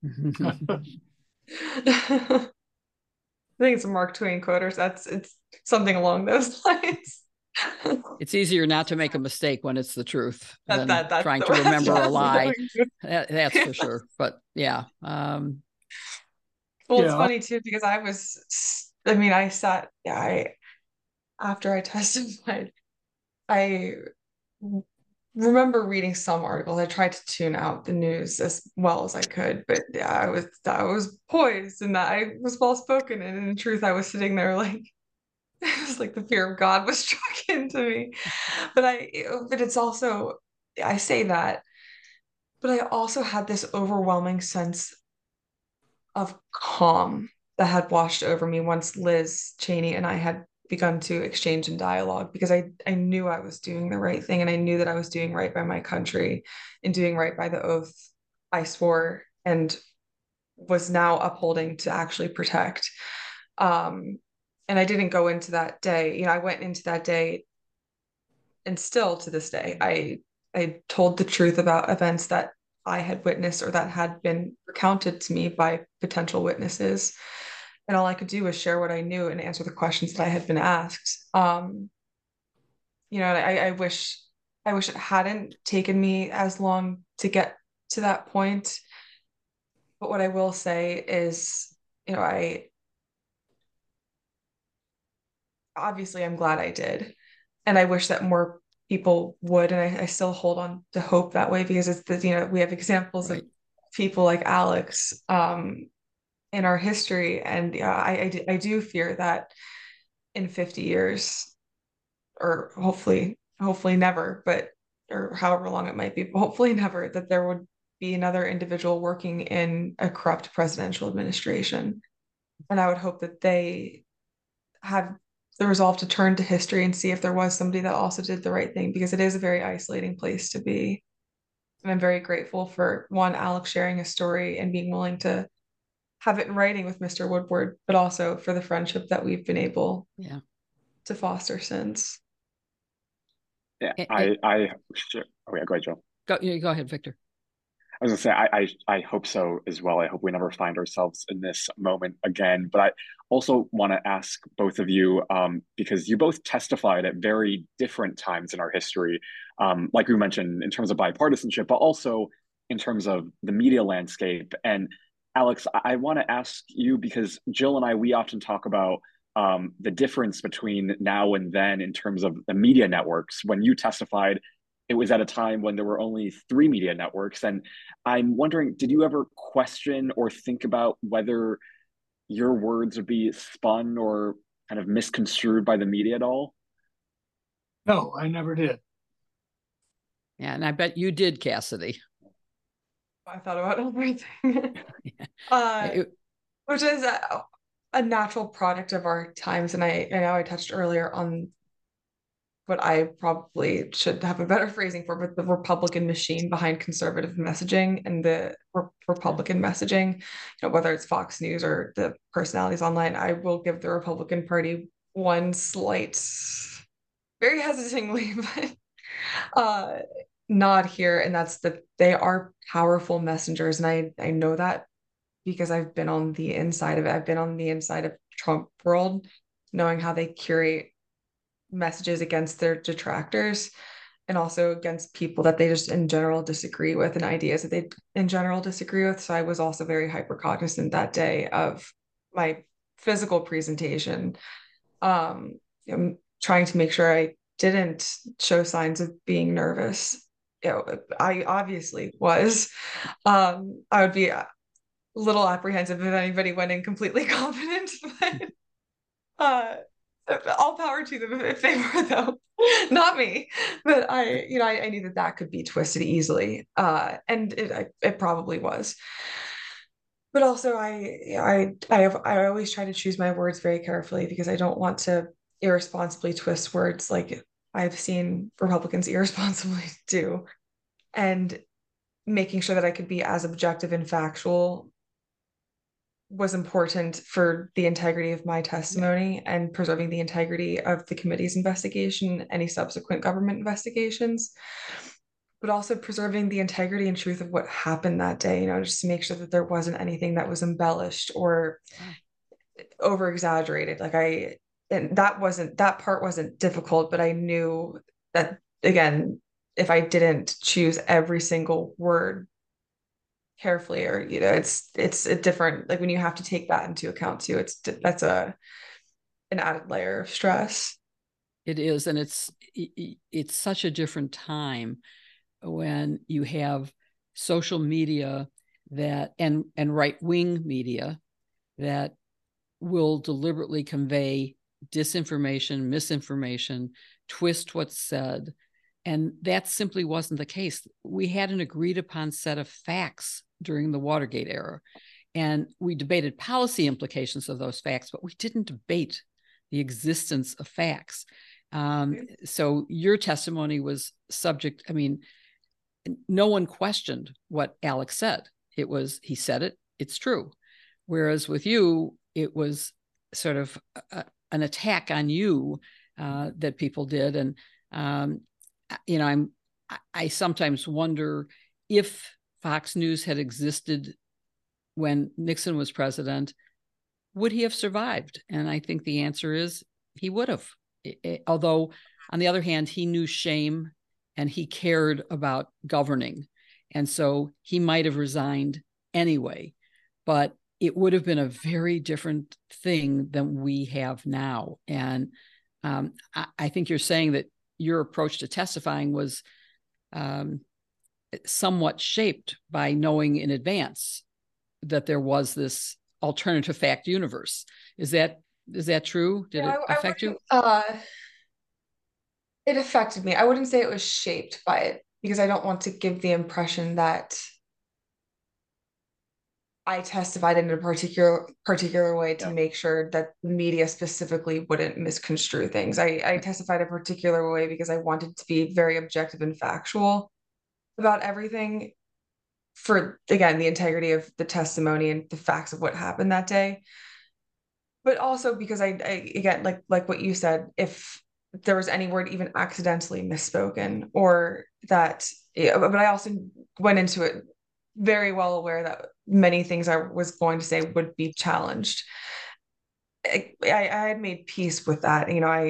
[SPEAKER 4] I think it's a Mark Twain quote, or it's something along those lines.
[SPEAKER 3] It's easier not to make a mistake when it's the truth than
[SPEAKER 4] that's
[SPEAKER 3] trying to remember a lie. That's for
[SPEAKER 4] Yes.
[SPEAKER 3] sure. But yeah.
[SPEAKER 4] Well,
[SPEAKER 5] Yeah.
[SPEAKER 4] it's funny too, because after I testified, I remember reading some articles. I tried to tune out the news as well as I could, but yeah, I was poised and that I was well spoken, and in truth, I was sitting there like it was like the fear of God was struck into me. But it's also, I say that, but I also had this overwhelming sense of calm that had washed over me once Liz Cheney and I had begun to exchange in dialogue, because I knew I was doing the right thing, and I knew that I was doing right by my country and doing right by the oath I swore and was now upholding to actually protect. And I didn't go into that day. I went into that day, and still to this day, I told the truth about events that I had witnessed or that had been recounted to me by potential witnesses. And all I could do was share what I knew and answer the questions that I had been asked. I wish it hadn't taken me as long to get to that point. But what I will say is, I'm glad I did. And I wish that more people would. And I still hold on to hope that way, because we have examples of people like Alex in our history. And I do fear that in 50 years, or hopefully never, or however long it might be, but hopefully never, that there would be another individual working in a corrupt presidential administration. And I would hope that they have the resolve to turn to history and see if there was somebody that also did the right thing, because it is a very isolating place to be. And I'm very grateful for, one, Alex sharing his story and being willing to have it in writing with Mr. Woodward, but also for the friendship that we've been able to foster since.
[SPEAKER 2] Yeah, sure. Oh yeah, go ahead, Joe.
[SPEAKER 3] Go ahead, Victor.
[SPEAKER 2] I was gonna say, I hope so as well. I hope we never find ourselves in this moment again. But I also want to ask both of you, because you both testified at very different times in our history, like we mentioned in terms of bipartisanship, but also in terms of the media landscape. And Alex, I want to ask you, because Jill and I, we often talk about the difference between now and then in terms of the media networks. When you testified, it was at a time when there were only 3 media networks. And I'm wondering, did you ever question or think about whether your words would be spun or kind of misconstrued by the media at all?
[SPEAKER 5] No, I never did.
[SPEAKER 3] Yeah, and I bet you did, Cassidy.
[SPEAKER 4] I thought about everything. Which is, a natural product of our times. And I know I touched earlier on what I probably should have a better phrasing for, but the Republican machine behind conservative messaging and the Republican messaging, whether it's Fox News or the personalities online. I will give the Republican Party one slight, very hesitantly, but nod here, and that's that they are powerful messengers. And I know that because I've been on the inside of it. I've been on the inside of Trump world, knowing how they curate messages against their detractors and also against people that they just in general disagree with and ideas that they in general disagree with. So I was also very hyper cognizant that day of my physical presentation, trying to make sure I didn't show signs of being nervous. I obviously was. I would be a little apprehensive if anybody went in completely confident, but all power to them if they were, though. Not me. But I knew that could be twisted easily, and it probably was. But also, I always try to choose my words very carefully because I don't want to irresponsibly twist words like I've seen Republicans irresponsibly do, and making sure that I could be as objective and factual was important for the integrity of my testimony and preserving the integrity of the committee's investigation, any subsequent government investigations, but also preserving the integrity and truth of what happened that day, just to make sure that there wasn't anything that was embellished or over exaggerated. And that part wasn't difficult, but I knew that, again, if I didn't choose every single word carefully, or it's a different, like when you have to take that into account too, that's an added layer of stress.
[SPEAKER 3] It is, and it's such a different time when you have social media that and right-wing media that will deliberately convey disinformation, misinformation, twist what's said. And that simply wasn't the case. We had an agreed upon set of facts during the Watergate era, and we debated policy implications of those facts, but we didn't debate the existence of facts. So your testimony was subject, no one questioned what Alex said. He said it, it's true. Whereas with you, it was sort of an attack on you that people did. And, I sometimes wonder if Fox News had existed when Nixon was president, would he have survived? And I think the answer is he would have. Although, on the other hand, he knew shame and he cared about governing. And so he might have resigned anyway, but it would have been a very different thing than we have now. And I think you're saying that your approach to testifying was somewhat shaped by knowing in advance that there was this alternative fact universe. Is that true? Did it affect you?
[SPEAKER 4] It affected me. I wouldn't say it was shaped by it because I don't want to give the impression that I testified in a particular way to make sure that the media specifically wouldn't misconstrue things. I testified a particular way because I wanted to be very objective and factual about everything for, again, the integrity of the testimony and the facts of what happened that day. But also because I again, like what you said, if there was any word even accidentally misspoken or that, but I also went into it very well aware that many things I was going to say would be challenged. I had made peace with that.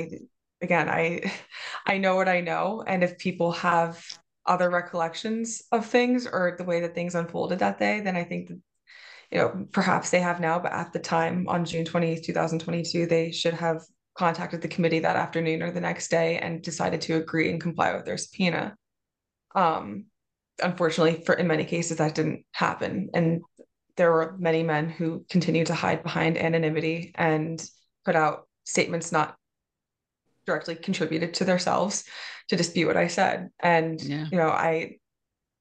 [SPEAKER 4] I know what I know. And if people have other recollections of things or the way that things unfolded that day, then I think that, perhaps they have now, but at the time on June 20th, 2022, they should have contacted the committee that afternoon or the next day and decided to agree and comply with their subpoena. Unfortunately, in many cases, that didn't happen. And there were many men who continued to hide behind anonymity and put out statements not directly contributed to themselves to dispute what I said. And, you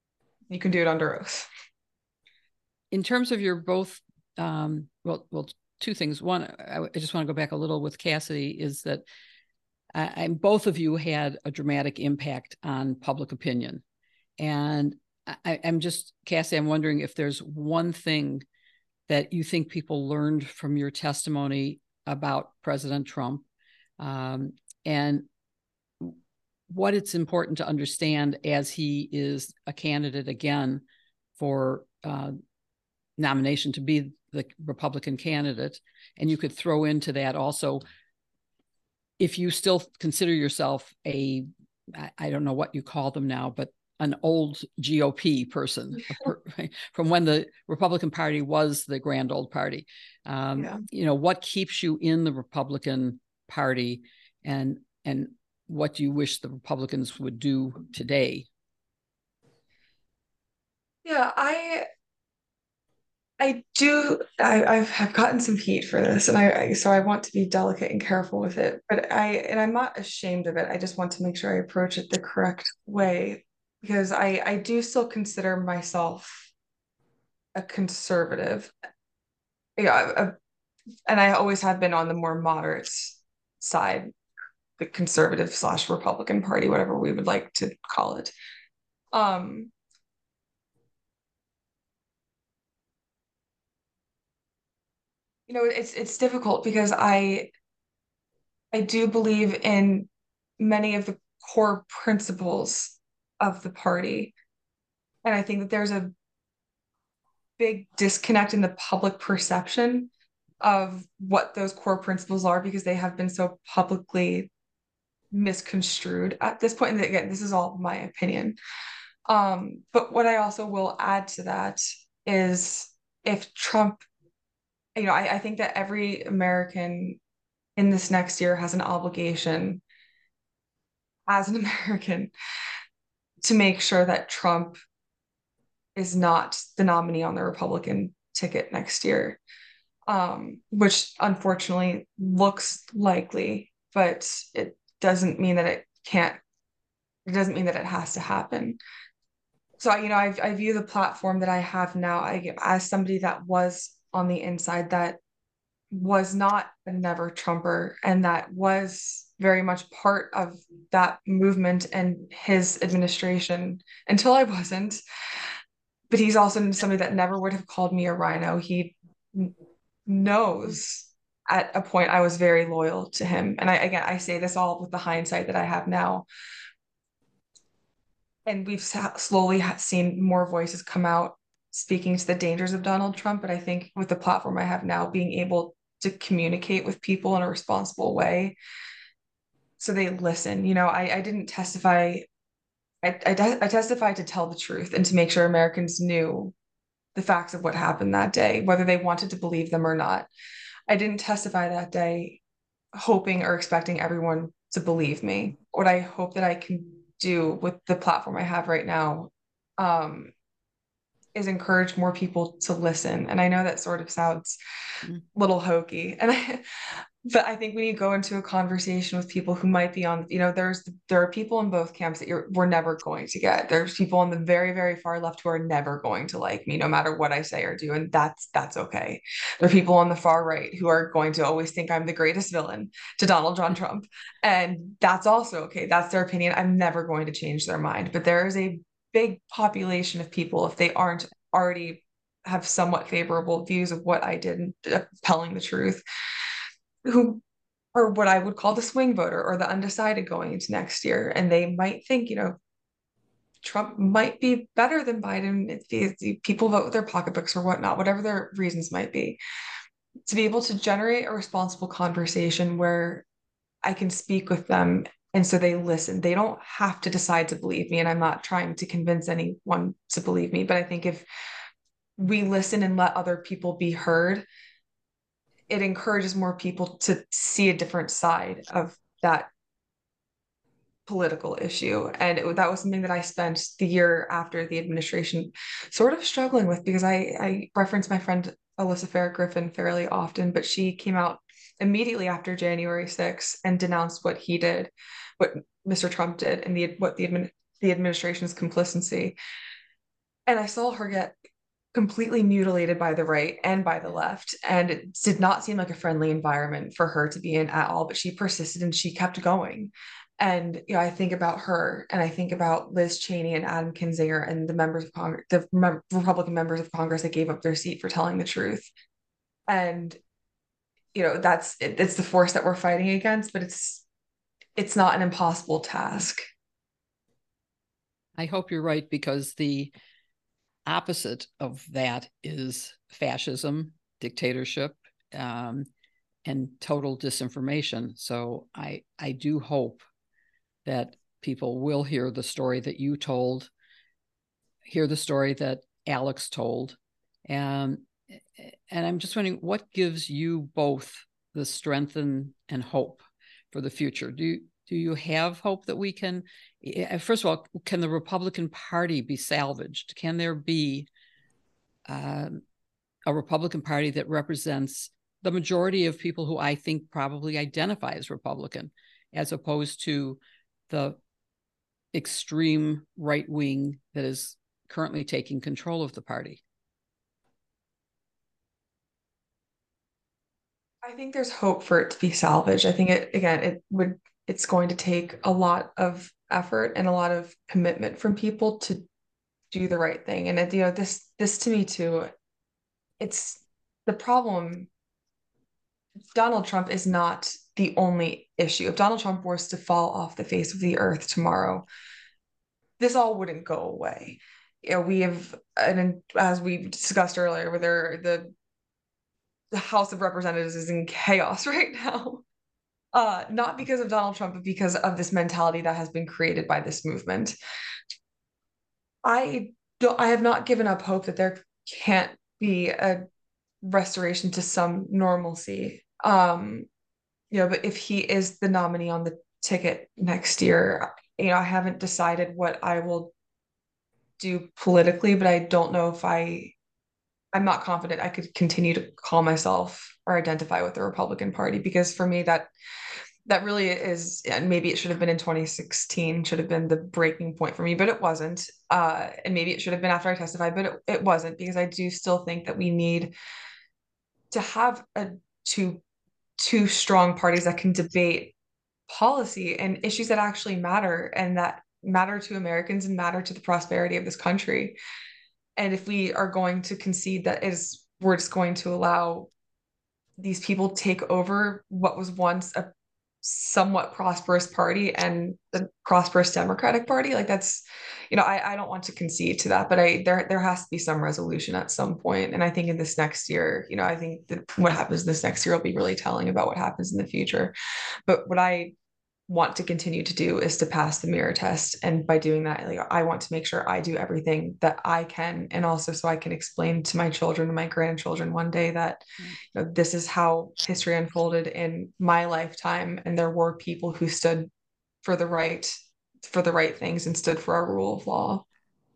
[SPEAKER 4] can do it under oath.
[SPEAKER 3] In terms of your both, two things. One, I just want to go back a little with Cassidy, is that both of you had a dramatic impact on public opinion. And I'm just, Cassie, I'm wondering if there's one thing that you think people learned from your testimony about President Trump, and what it's important to understand as he is a candidate again for nomination to be the Republican candidate. And you could throw into that also, if you still consider yourself I don't know what you call them now, but an old GOP person from when the Republican Party was the grand old party. What keeps you in the Republican Party, and what do you wish the Republicans would do today?
[SPEAKER 4] Yeah, I've gotten some heat for this, and so I want to be delicate and careful with it, but I'm not ashamed of it. I just want to make sure I approach it the correct way, because I do still consider myself a conservative. Yeah, and I always have been on the more moderate side, the conservative / Republican Party, whatever we would like to call it. It's difficult because I do believe in many of the core principles of the party. And I think that there's a big disconnect in the public perception of what those core principles are, because they have been so publicly misconstrued at this point. And again, this is all my opinion. But what I also will add to that is, if Trump, I think that every American in this next year has an obligation as an American to make sure that Trump is not the nominee on the Republican ticket next year, which unfortunately looks likely, but it doesn't mean that it doesn't mean that it has to happen. So, I view the platform that I have now as somebody that was on the inside, that was not a never Trumper, and that was very much part of that movement and his administration until I wasn't. But he's also somebody that never would have called me a rhino. He knows at a point I was very loyal to him. And I say this all with the hindsight that I have now. And we've slowly seen more voices come out speaking to the dangers of Donald Trump. But I think with the platform I have now, being able to communicate with people in a responsible way so they listen. I didn't testify. I testified to tell the truth and to make sure Americans knew the facts of what happened that day, whether they wanted to believe them or not. I didn't testify that day hoping or expecting everyone to believe me. What I hope that I can do with the platform I have right now is encourage more people to listen. And I know that sort of sounds a little hokey, but I think when you go into a conversation with people who might be on, there are people in both camps that we're never going to get. There's people on the very, very far left who are never going to like me, no matter what I say or do. And that's okay. There are people on the far right who are going to always think I'm the greatest villain to Donald John Trump. And that's also okay. That's their opinion. I'm never going to change their mind. But there is a big population of people, if they aren't already have somewhat favorable views of what I did and telling the truth, who are what I would call the swing voter or the undecided going into next year. And they might think, Trump might be better than Biden if people vote with their pocketbooks or whatnot, whatever their reasons might be. To be able to generate a responsible conversation where I can speak with them, and so they listen. They don't have to decide to believe me, and I'm not trying to convince anyone to believe me, but I think if we listen and let other people be heard, it encourages more people to see a different side of that political issue. And that was something that I spent the year after the administration sort of struggling with, because I reference my friend Alyssa Farah Griffin fairly often, but she came out immediately after January 6th and denounced what he did, what Mr. Trump did, and the administration's complicity. And I saw her get completely mutilated by the right and by the left. And it did not seem like a friendly environment for her to be in at all, but she persisted and she kept going. And I think about her and I think about Liz Cheney and Adam Kinzinger and the members of Congress, Republican members of Congress that gave up their seat for telling the truth. And that's it's the force that we're fighting against, but it's not an impossible task.
[SPEAKER 3] I hope you're right, because the opposite of that is fascism, dictatorship, and total disinformation. So I do hope that people will hear the story that you told, hear the story that Alex told. And I'm just wondering, what gives you both the strength and hope for the future? Do you have hope that we can, first of all, can the Republican Party be salvaged? Can there be a Republican Party that represents the majority of people who I think probably identify as Republican, as opposed to the extreme right wing that is currently taking control of the party?
[SPEAKER 4] I think there's hope for it to be salvaged. I think it's going to take a lot of effort and a lot of commitment from people to do the right thing. And this to me too, it's the problem. Donald Trump is not the only issue. If Donald Trump was to fall off the face of the earth tomorrow, this all wouldn't go away. We have, and as we discussed earlier, where the House of Representatives is in chaos right now. Not because of Donald Trump, but because of this mentality that has been created by this movement. I have not given up hope that there can't be a restoration to some normalcy. But if he is the nominee on the ticket next year, I haven't decided what I will do politically, but I don't know if I'm not confident I could continue to call myself or identify with the Republican Party, because for me that really is, and maybe it should have been in 2016, should have been the breaking point for me, but it wasn't. And maybe it should have been after I testified, but it wasn't, because I do still think that we need to have two strong parties that can debate policy and issues that actually matter and that matter to Americans and matter to the prosperity of this country. And if we are going to concede that we're just going to allow these people take over what was once a somewhat prosperous party and the prosperous Democratic Party, like that's, I don't want to concede to that, but there has to be some resolution at some point. And I think in this next year, I think that what happens this next year will be really telling about what happens in the future. But what I want to continue to do is to pass the mirror test, and by doing that, I want to make sure I do everything that I can, and also so I can explain to my children and my grandchildren one day that this is how history unfolded in my lifetime, and there were people who stood for the right things and stood for our rule of law.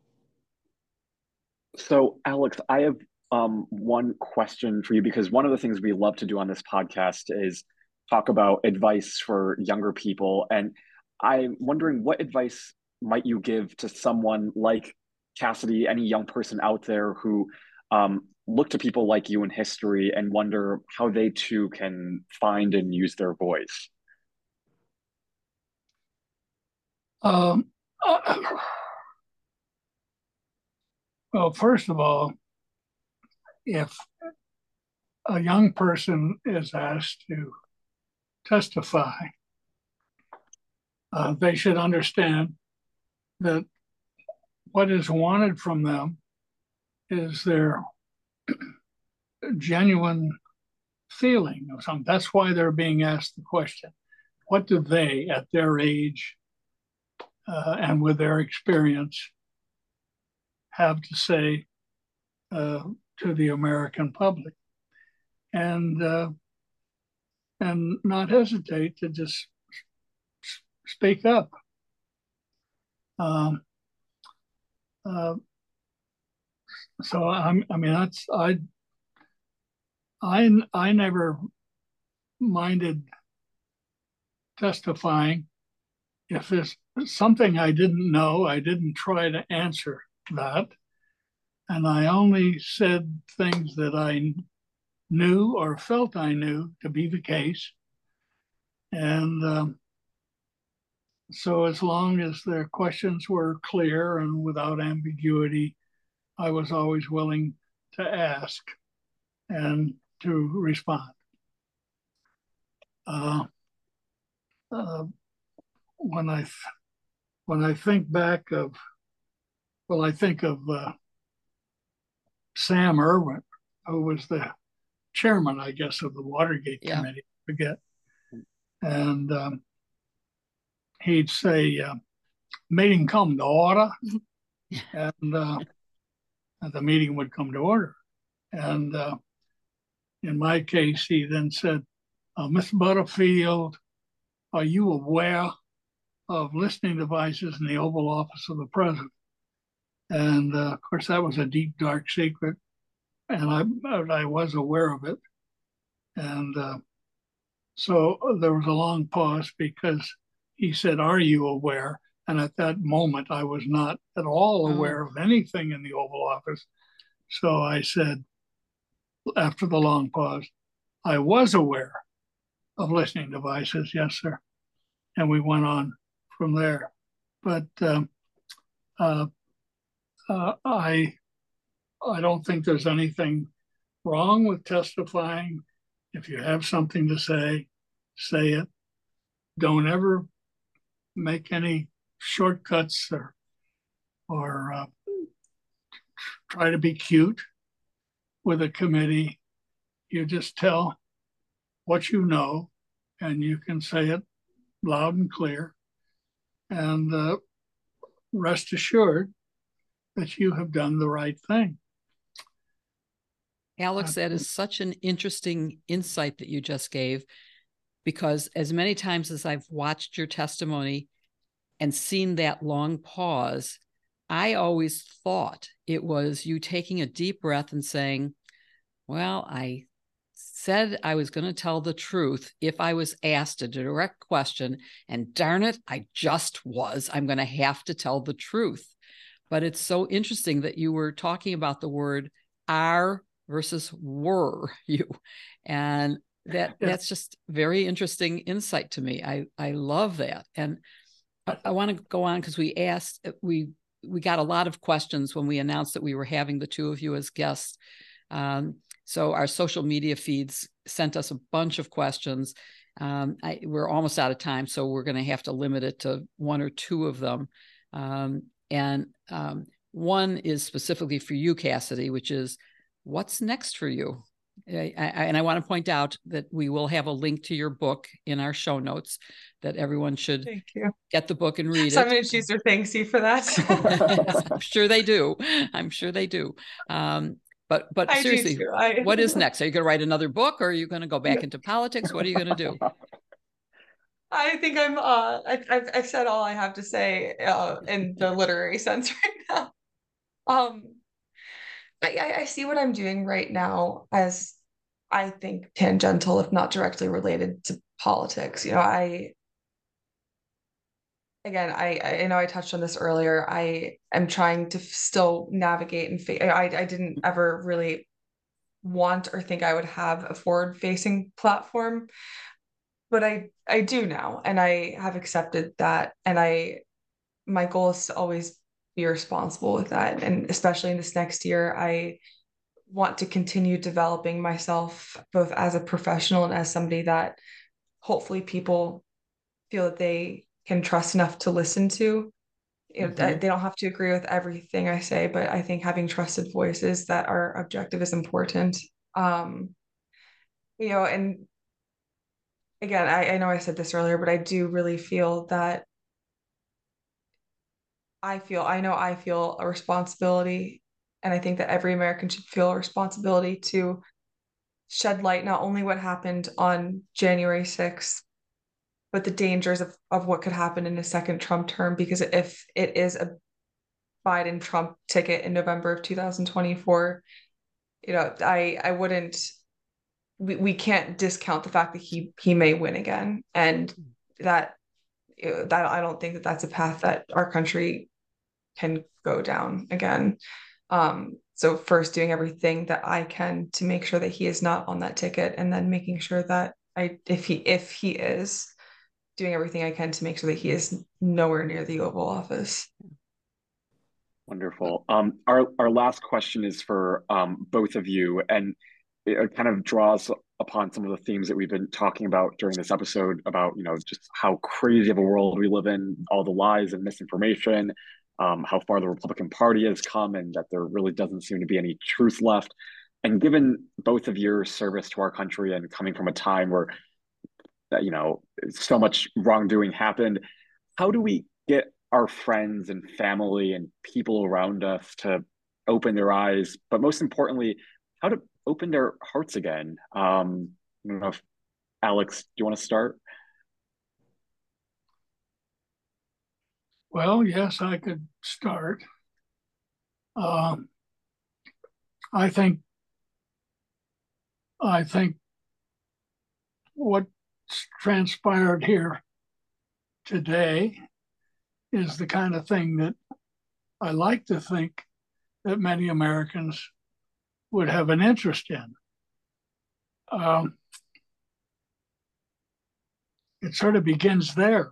[SPEAKER 2] So, Alex, I have one question for you, because one of the things we love to do on this podcast is talk about advice for younger people. And I'm wondering, what advice might you give to someone like Cassidy, any young person out there who look to people like you in history and wonder how they too can find and use their voice?
[SPEAKER 5] Well, first of all, if a young person is asked to testify, they should understand that what is wanted from them is their genuine feeling of something. That's why they're being asked the question. What do they, at their age and with their experience, have to say to the American public? And not hesitate to just speak up. So I never minded testifying. If there's something I didn't know, I didn't try to answer that. and I only said things that I knew or felt I knew to be the case. And so as long as their questions were clear and without ambiguity, I was always willing to ask and to respond. Uh, uh, when I think back of, well, I think of Sam Erwin, who was the chairman, I guess, of the Watergate Committee. I forget, and he'd say, "Meeting come to order," and the meeting would come to order. And in my case, he then said, "Mr. Butterfield, are you aware of listening devices in the Oval Office of the President?" And of course, that was a deep, dark secret, and I was aware of it. And so there was a long pause because he said, "Are you aware?" And at that moment, I was not at all aware of anything in the Oval Office. So I said, after the long pause, "I was aware of listening devices, yes, sir." And we went on from there. But I don't think there's anything wrong with testifying. If you have something to say it. Don't ever make any shortcuts or try to be cute with a committee. You just tell what you know, and you can say it loud and clear. And rest assured that you have done the right thing.
[SPEAKER 3] Alex, that is such an interesting insight that you just gave, because as many times as I've watched your testimony and seen that long pause, I always thought it was you taking a deep breath and saying, well, I said I was going to tell the truth if I was asked a direct question, and darn it, I just was. I'm going to have to tell the truth. But it's so interesting that you were talking about the word "are" versus "were" you, and that's just very interesting insight to me. I love that, and I want to go on because we got a lot of questions when we announced that we were having the two of you as guests. So our social media feeds sent us a bunch of questions. We're almost out of time, so we're going to have to limit it to one or two of them. And one is specifically for you, Cassidy, which is, what's next for you? And I want to point out that we will have a link to your book in our show notes, that everyone should get the book and read it.
[SPEAKER 4] Simon & Schuster thanks you for that.
[SPEAKER 3] I'm sure they do. But seriously, what is next? Are you going to write another book, or are you going to go back into politics? What are you going to do?
[SPEAKER 4] I think I've said all I have to say in the literary sense right now. I see what I'm doing right now as, I think, tangential, if not directly related to politics. You know, I know I touched on this earlier. I am trying to still navigate and I didn't ever really want or think I would have a forward-facing platform, but I do now, and I have accepted that, and my goal is to always be responsible with that, and especially in this next year, I want to continue developing myself both as a professional and as somebody that hopefully people feel that they can trust enough to listen to. You know, they don't have to agree with everything I say, but I think having trusted voices that are objective is important. You know, and again, I know I said this earlier, but I do really feel that I feel a responsibility, and I think that every American should feel a responsibility to shed light not only what happened on January 6th, but the dangers of what could happen in a second Trump term, because if it is a Biden Trump ticket in November of 2024, you know, I wouldn't, we can't discount the fact that he may win again, and that I don't think that that's a path that our country can go down again. So first doing everything that I can to make sure that he is not on that ticket, and then making sure that if he is, doing everything I can to make sure that he is nowhere near the Oval Office.
[SPEAKER 2] Wonderful. Our last question is for both of you, and it kind of draws upon some of the themes that we've been talking about during this episode about, just how crazy of a world we live in, all the lies and misinformation, how far the Republican Party has come, and that there really doesn't seem to be any truth left. And given both of your service to our country and coming from a time where so much wrongdoing happened, how do we get our friends and family and people around us to open their eyes, but most importantly, how to open their hearts again? I don't know if Alex, do you want to start?
[SPEAKER 5] Well, yes, I could start. Um, I think I think what's transpired here today is the kind of thing that I like to think that many Americans would have an interest in. It sort of begins there,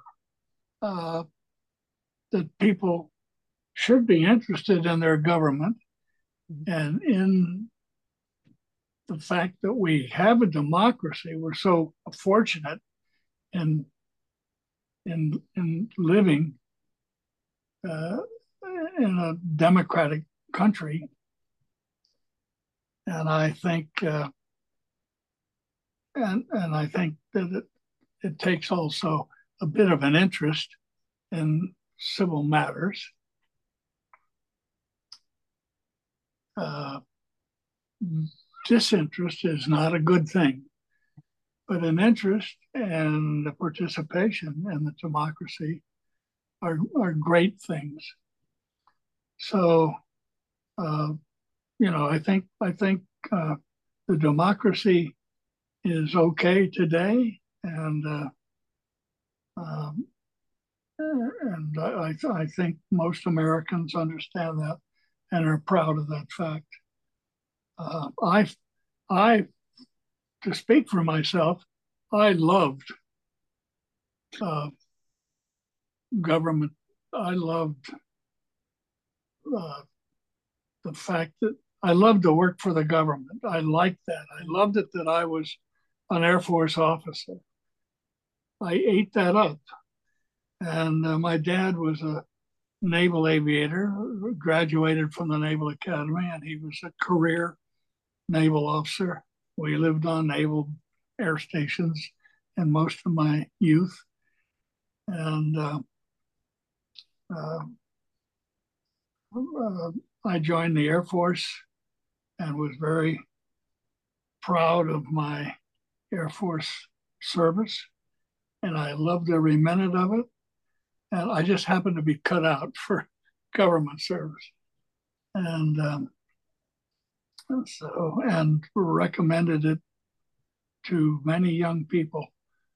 [SPEAKER 5] that people should be interested in their government and in the fact that we have a democracy. We're so fortunate in living in a democratic country, and I think and I think that it takes also a bit of an interest in civil matters. Disinterest is not a good thing, but an interest and the participation in the democracy are great things. So, I think the democracy is okay today, and I think most Americans understand that and are proud of that fact. I, to speak for myself, I loved government. I loved the fact that I loved to work for the government. I liked that. I loved it that I was an Air Force officer. I ate that up. And my dad was a naval aviator, graduated from the Naval Academy, and he was a career naval officer. We lived on naval air stations in most of my youth. And I joined the Air Force and was very proud of my Air Force service. And I loved every minute of it. And I just happened to be cut out for government service. And and recommended it to many young people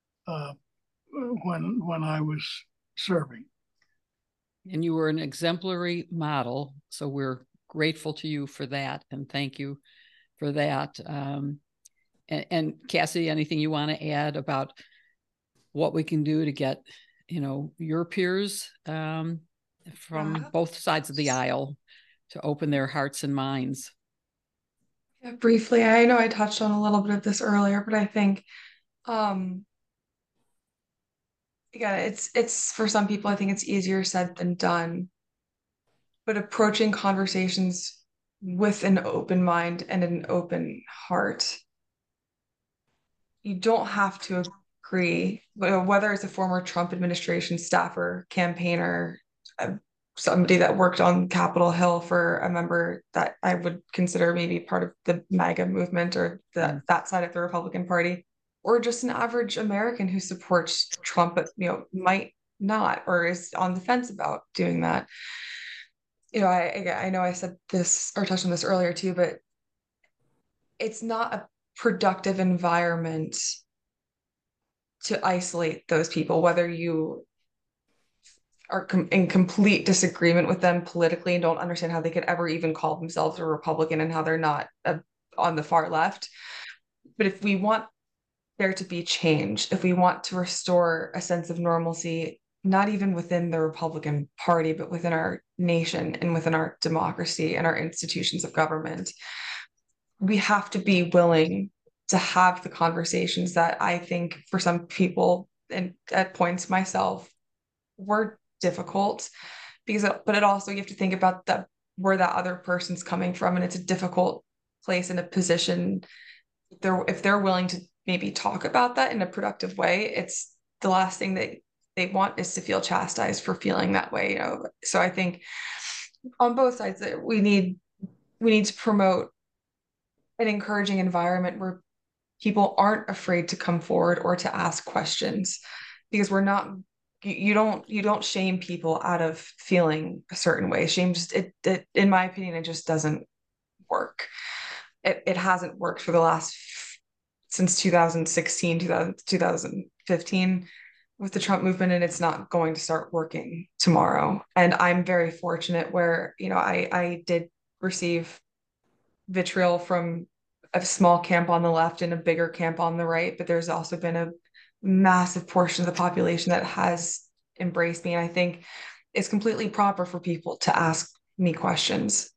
[SPEAKER 5] when I was serving.
[SPEAKER 3] And you were an exemplary model, so we're grateful to you for that, and thank you for that. And Cassidy, anything you want to add about what we can do to get your peers from both sides of the aisle to open their hearts and minds?
[SPEAKER 4] Yeah, briefly, I know I touched on a little bit of this earlier, but I think it's for some people, I think it's easier said than done. But approaching conversations with an open mind and an open heart. You don't have to agree, whether it's a former Trump administration staffer, campaigner, somebody that worked on Capitol Hill for a member that I would consider maybe part of the MAGA movement or that side of the Republican Party, or just an average American who supports Trump, but might not or is on the fence about doing that. I know I said this or touched on this earlier too, but it's not a productive environment to isolate those people, whether you are in complete disagreement with them politically and don't understand how they could ever even call themselves a Republican and how they're not on the far left. But if we want there to be change, if we want to restore a sense of normalcy, not even within the Republican Party, but within our nation and within our democracy and our institutions of government, we have to be willing to have the conversations that I think for some people, and at points myself, were difficult, but it also, you have to think about that, where that other person's coming from, and it's a difficult place and a position. If they're willing to maybe talk about that in a productive way, it's the last thing that they want is to feel chastised for feeling that way, So I think on both sides that we need to promote an encouraging environment where people aren't afraid to come forward or to ask questions, because you don't shame people out of feeling a certain way. Shame just, it in my opinion, it just doesn't work. It hasn't worked for the last, since 2016, 2015 with the Trump movement, and it's not going to start working tomorrow. And I'm very fortunate where, I did receive vitriol from a small camp on the left and a bigger camp on the right, but there's also been a massive portion of the population that has embraced me. And I think it's completely proper for people to ask me questions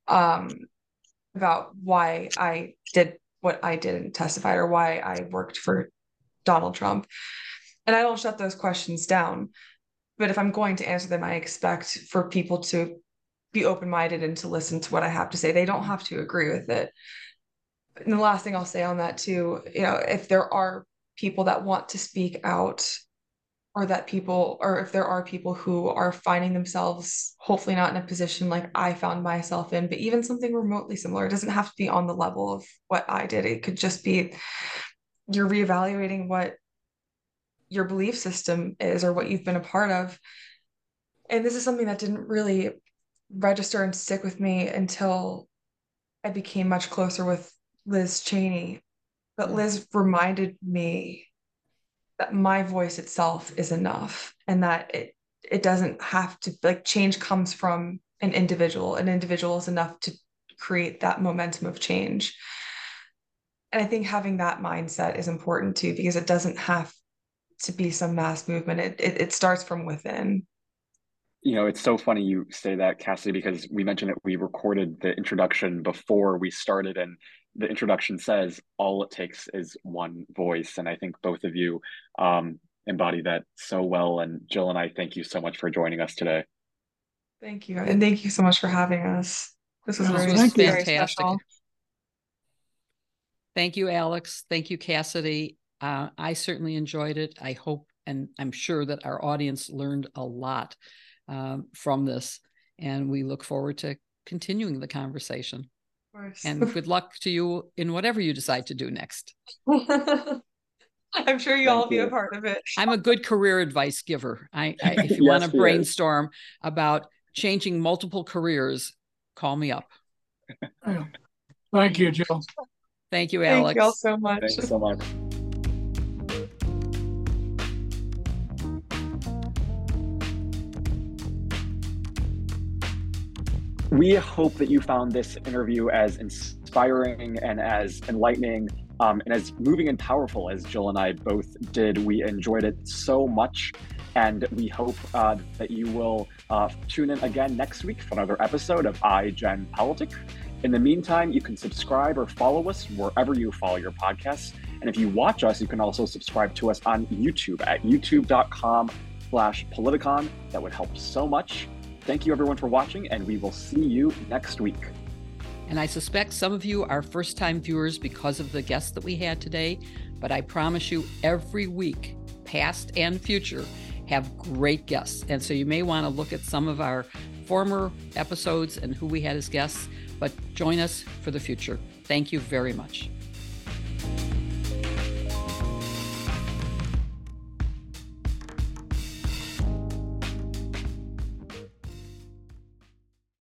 [SPEAKER 4] about why I did what I did and testified, or why I worked for Donald Trump. And I don't shut those questions down. But if I'm going to answer them, I expect for people to be open-minded and to listen to what I have to say. They don't have to agree with it. And the last thing I'll say on that too, if there are people that want to speak out, or if there are people who are finding themselves hopefully not in a position like I found myself in, but even something remotely similar, it doesn't have to be on the level of what I did. It could just be you're reevaluating what your belief system is or what you've been a part of. And this is something that didn't really register and stick with me until I became much closer with Liz Cheney. But Liz reminded me that my voice itself is enough, and that it doesn't have to, like, change comes from an individual. An individual is enough to create that momentum of change. And I think having that mindset is important too, because it doesn't have to be some mass movement. It starts from within.
[SPEAKER 2] It's so funny you say that, Cassidy, because we mentioned that we recorded the introduction before we started, and the introduction says all it takes is one voice. And I think both of you embody that so well. And Jill and I thank you so much for joining us today.
[SPEAKER 4] Thank you. And thank you so much for having us. This was very
[SPEAKER 3] fantastic.
[SPEAKER 4] Special.
[SPEAKER 3] Thank you, Alex. Thank you, Cassidy. I certainly enjoyed it. I hope, and I'm sure that our audience learned a lot from this, and we look forward to continuing the conversation.
[SPEAKER 4] Of course.
[SPEAKER 3] And good luck to you in whatever you decide to do next.
[SPEAKER 4] I'm sure you'll all be a part of it.
[SPEAKER 3] I'm a good career advice giver. If you want to brainstorm about changing multiple careers, call me up.
[SPEAKER 5] Thank you, Jill.
[SPEAKER 3] Thank you, Alex.
[SPEAKER 4] Thank you all so much.
[SPEAKER 2] Thank you so much. We hope that you found this interview as inspiring and as enlightening and as moving and powerful as Jill and I both did. We enjoyed it so much, and we hope that you will tune in again next week for another episode of iGenPolitik. In the meantime, you can subscribe or follow us wherever you follow your podcasts. And if you watch us, you can also subscribe to us on YouTube at youtube.com/Politicon. That would help so much. Thank you, everyone, for watching, and we will see you next week.
[SPEAKER 3] And I suspect some of you are first-time viewers because of the guests that we had today, but I promise you every week, past and future, have great guests. And so you may want to look at some of our former episodes and who we had as guests, but join us for the future. Thank you very much.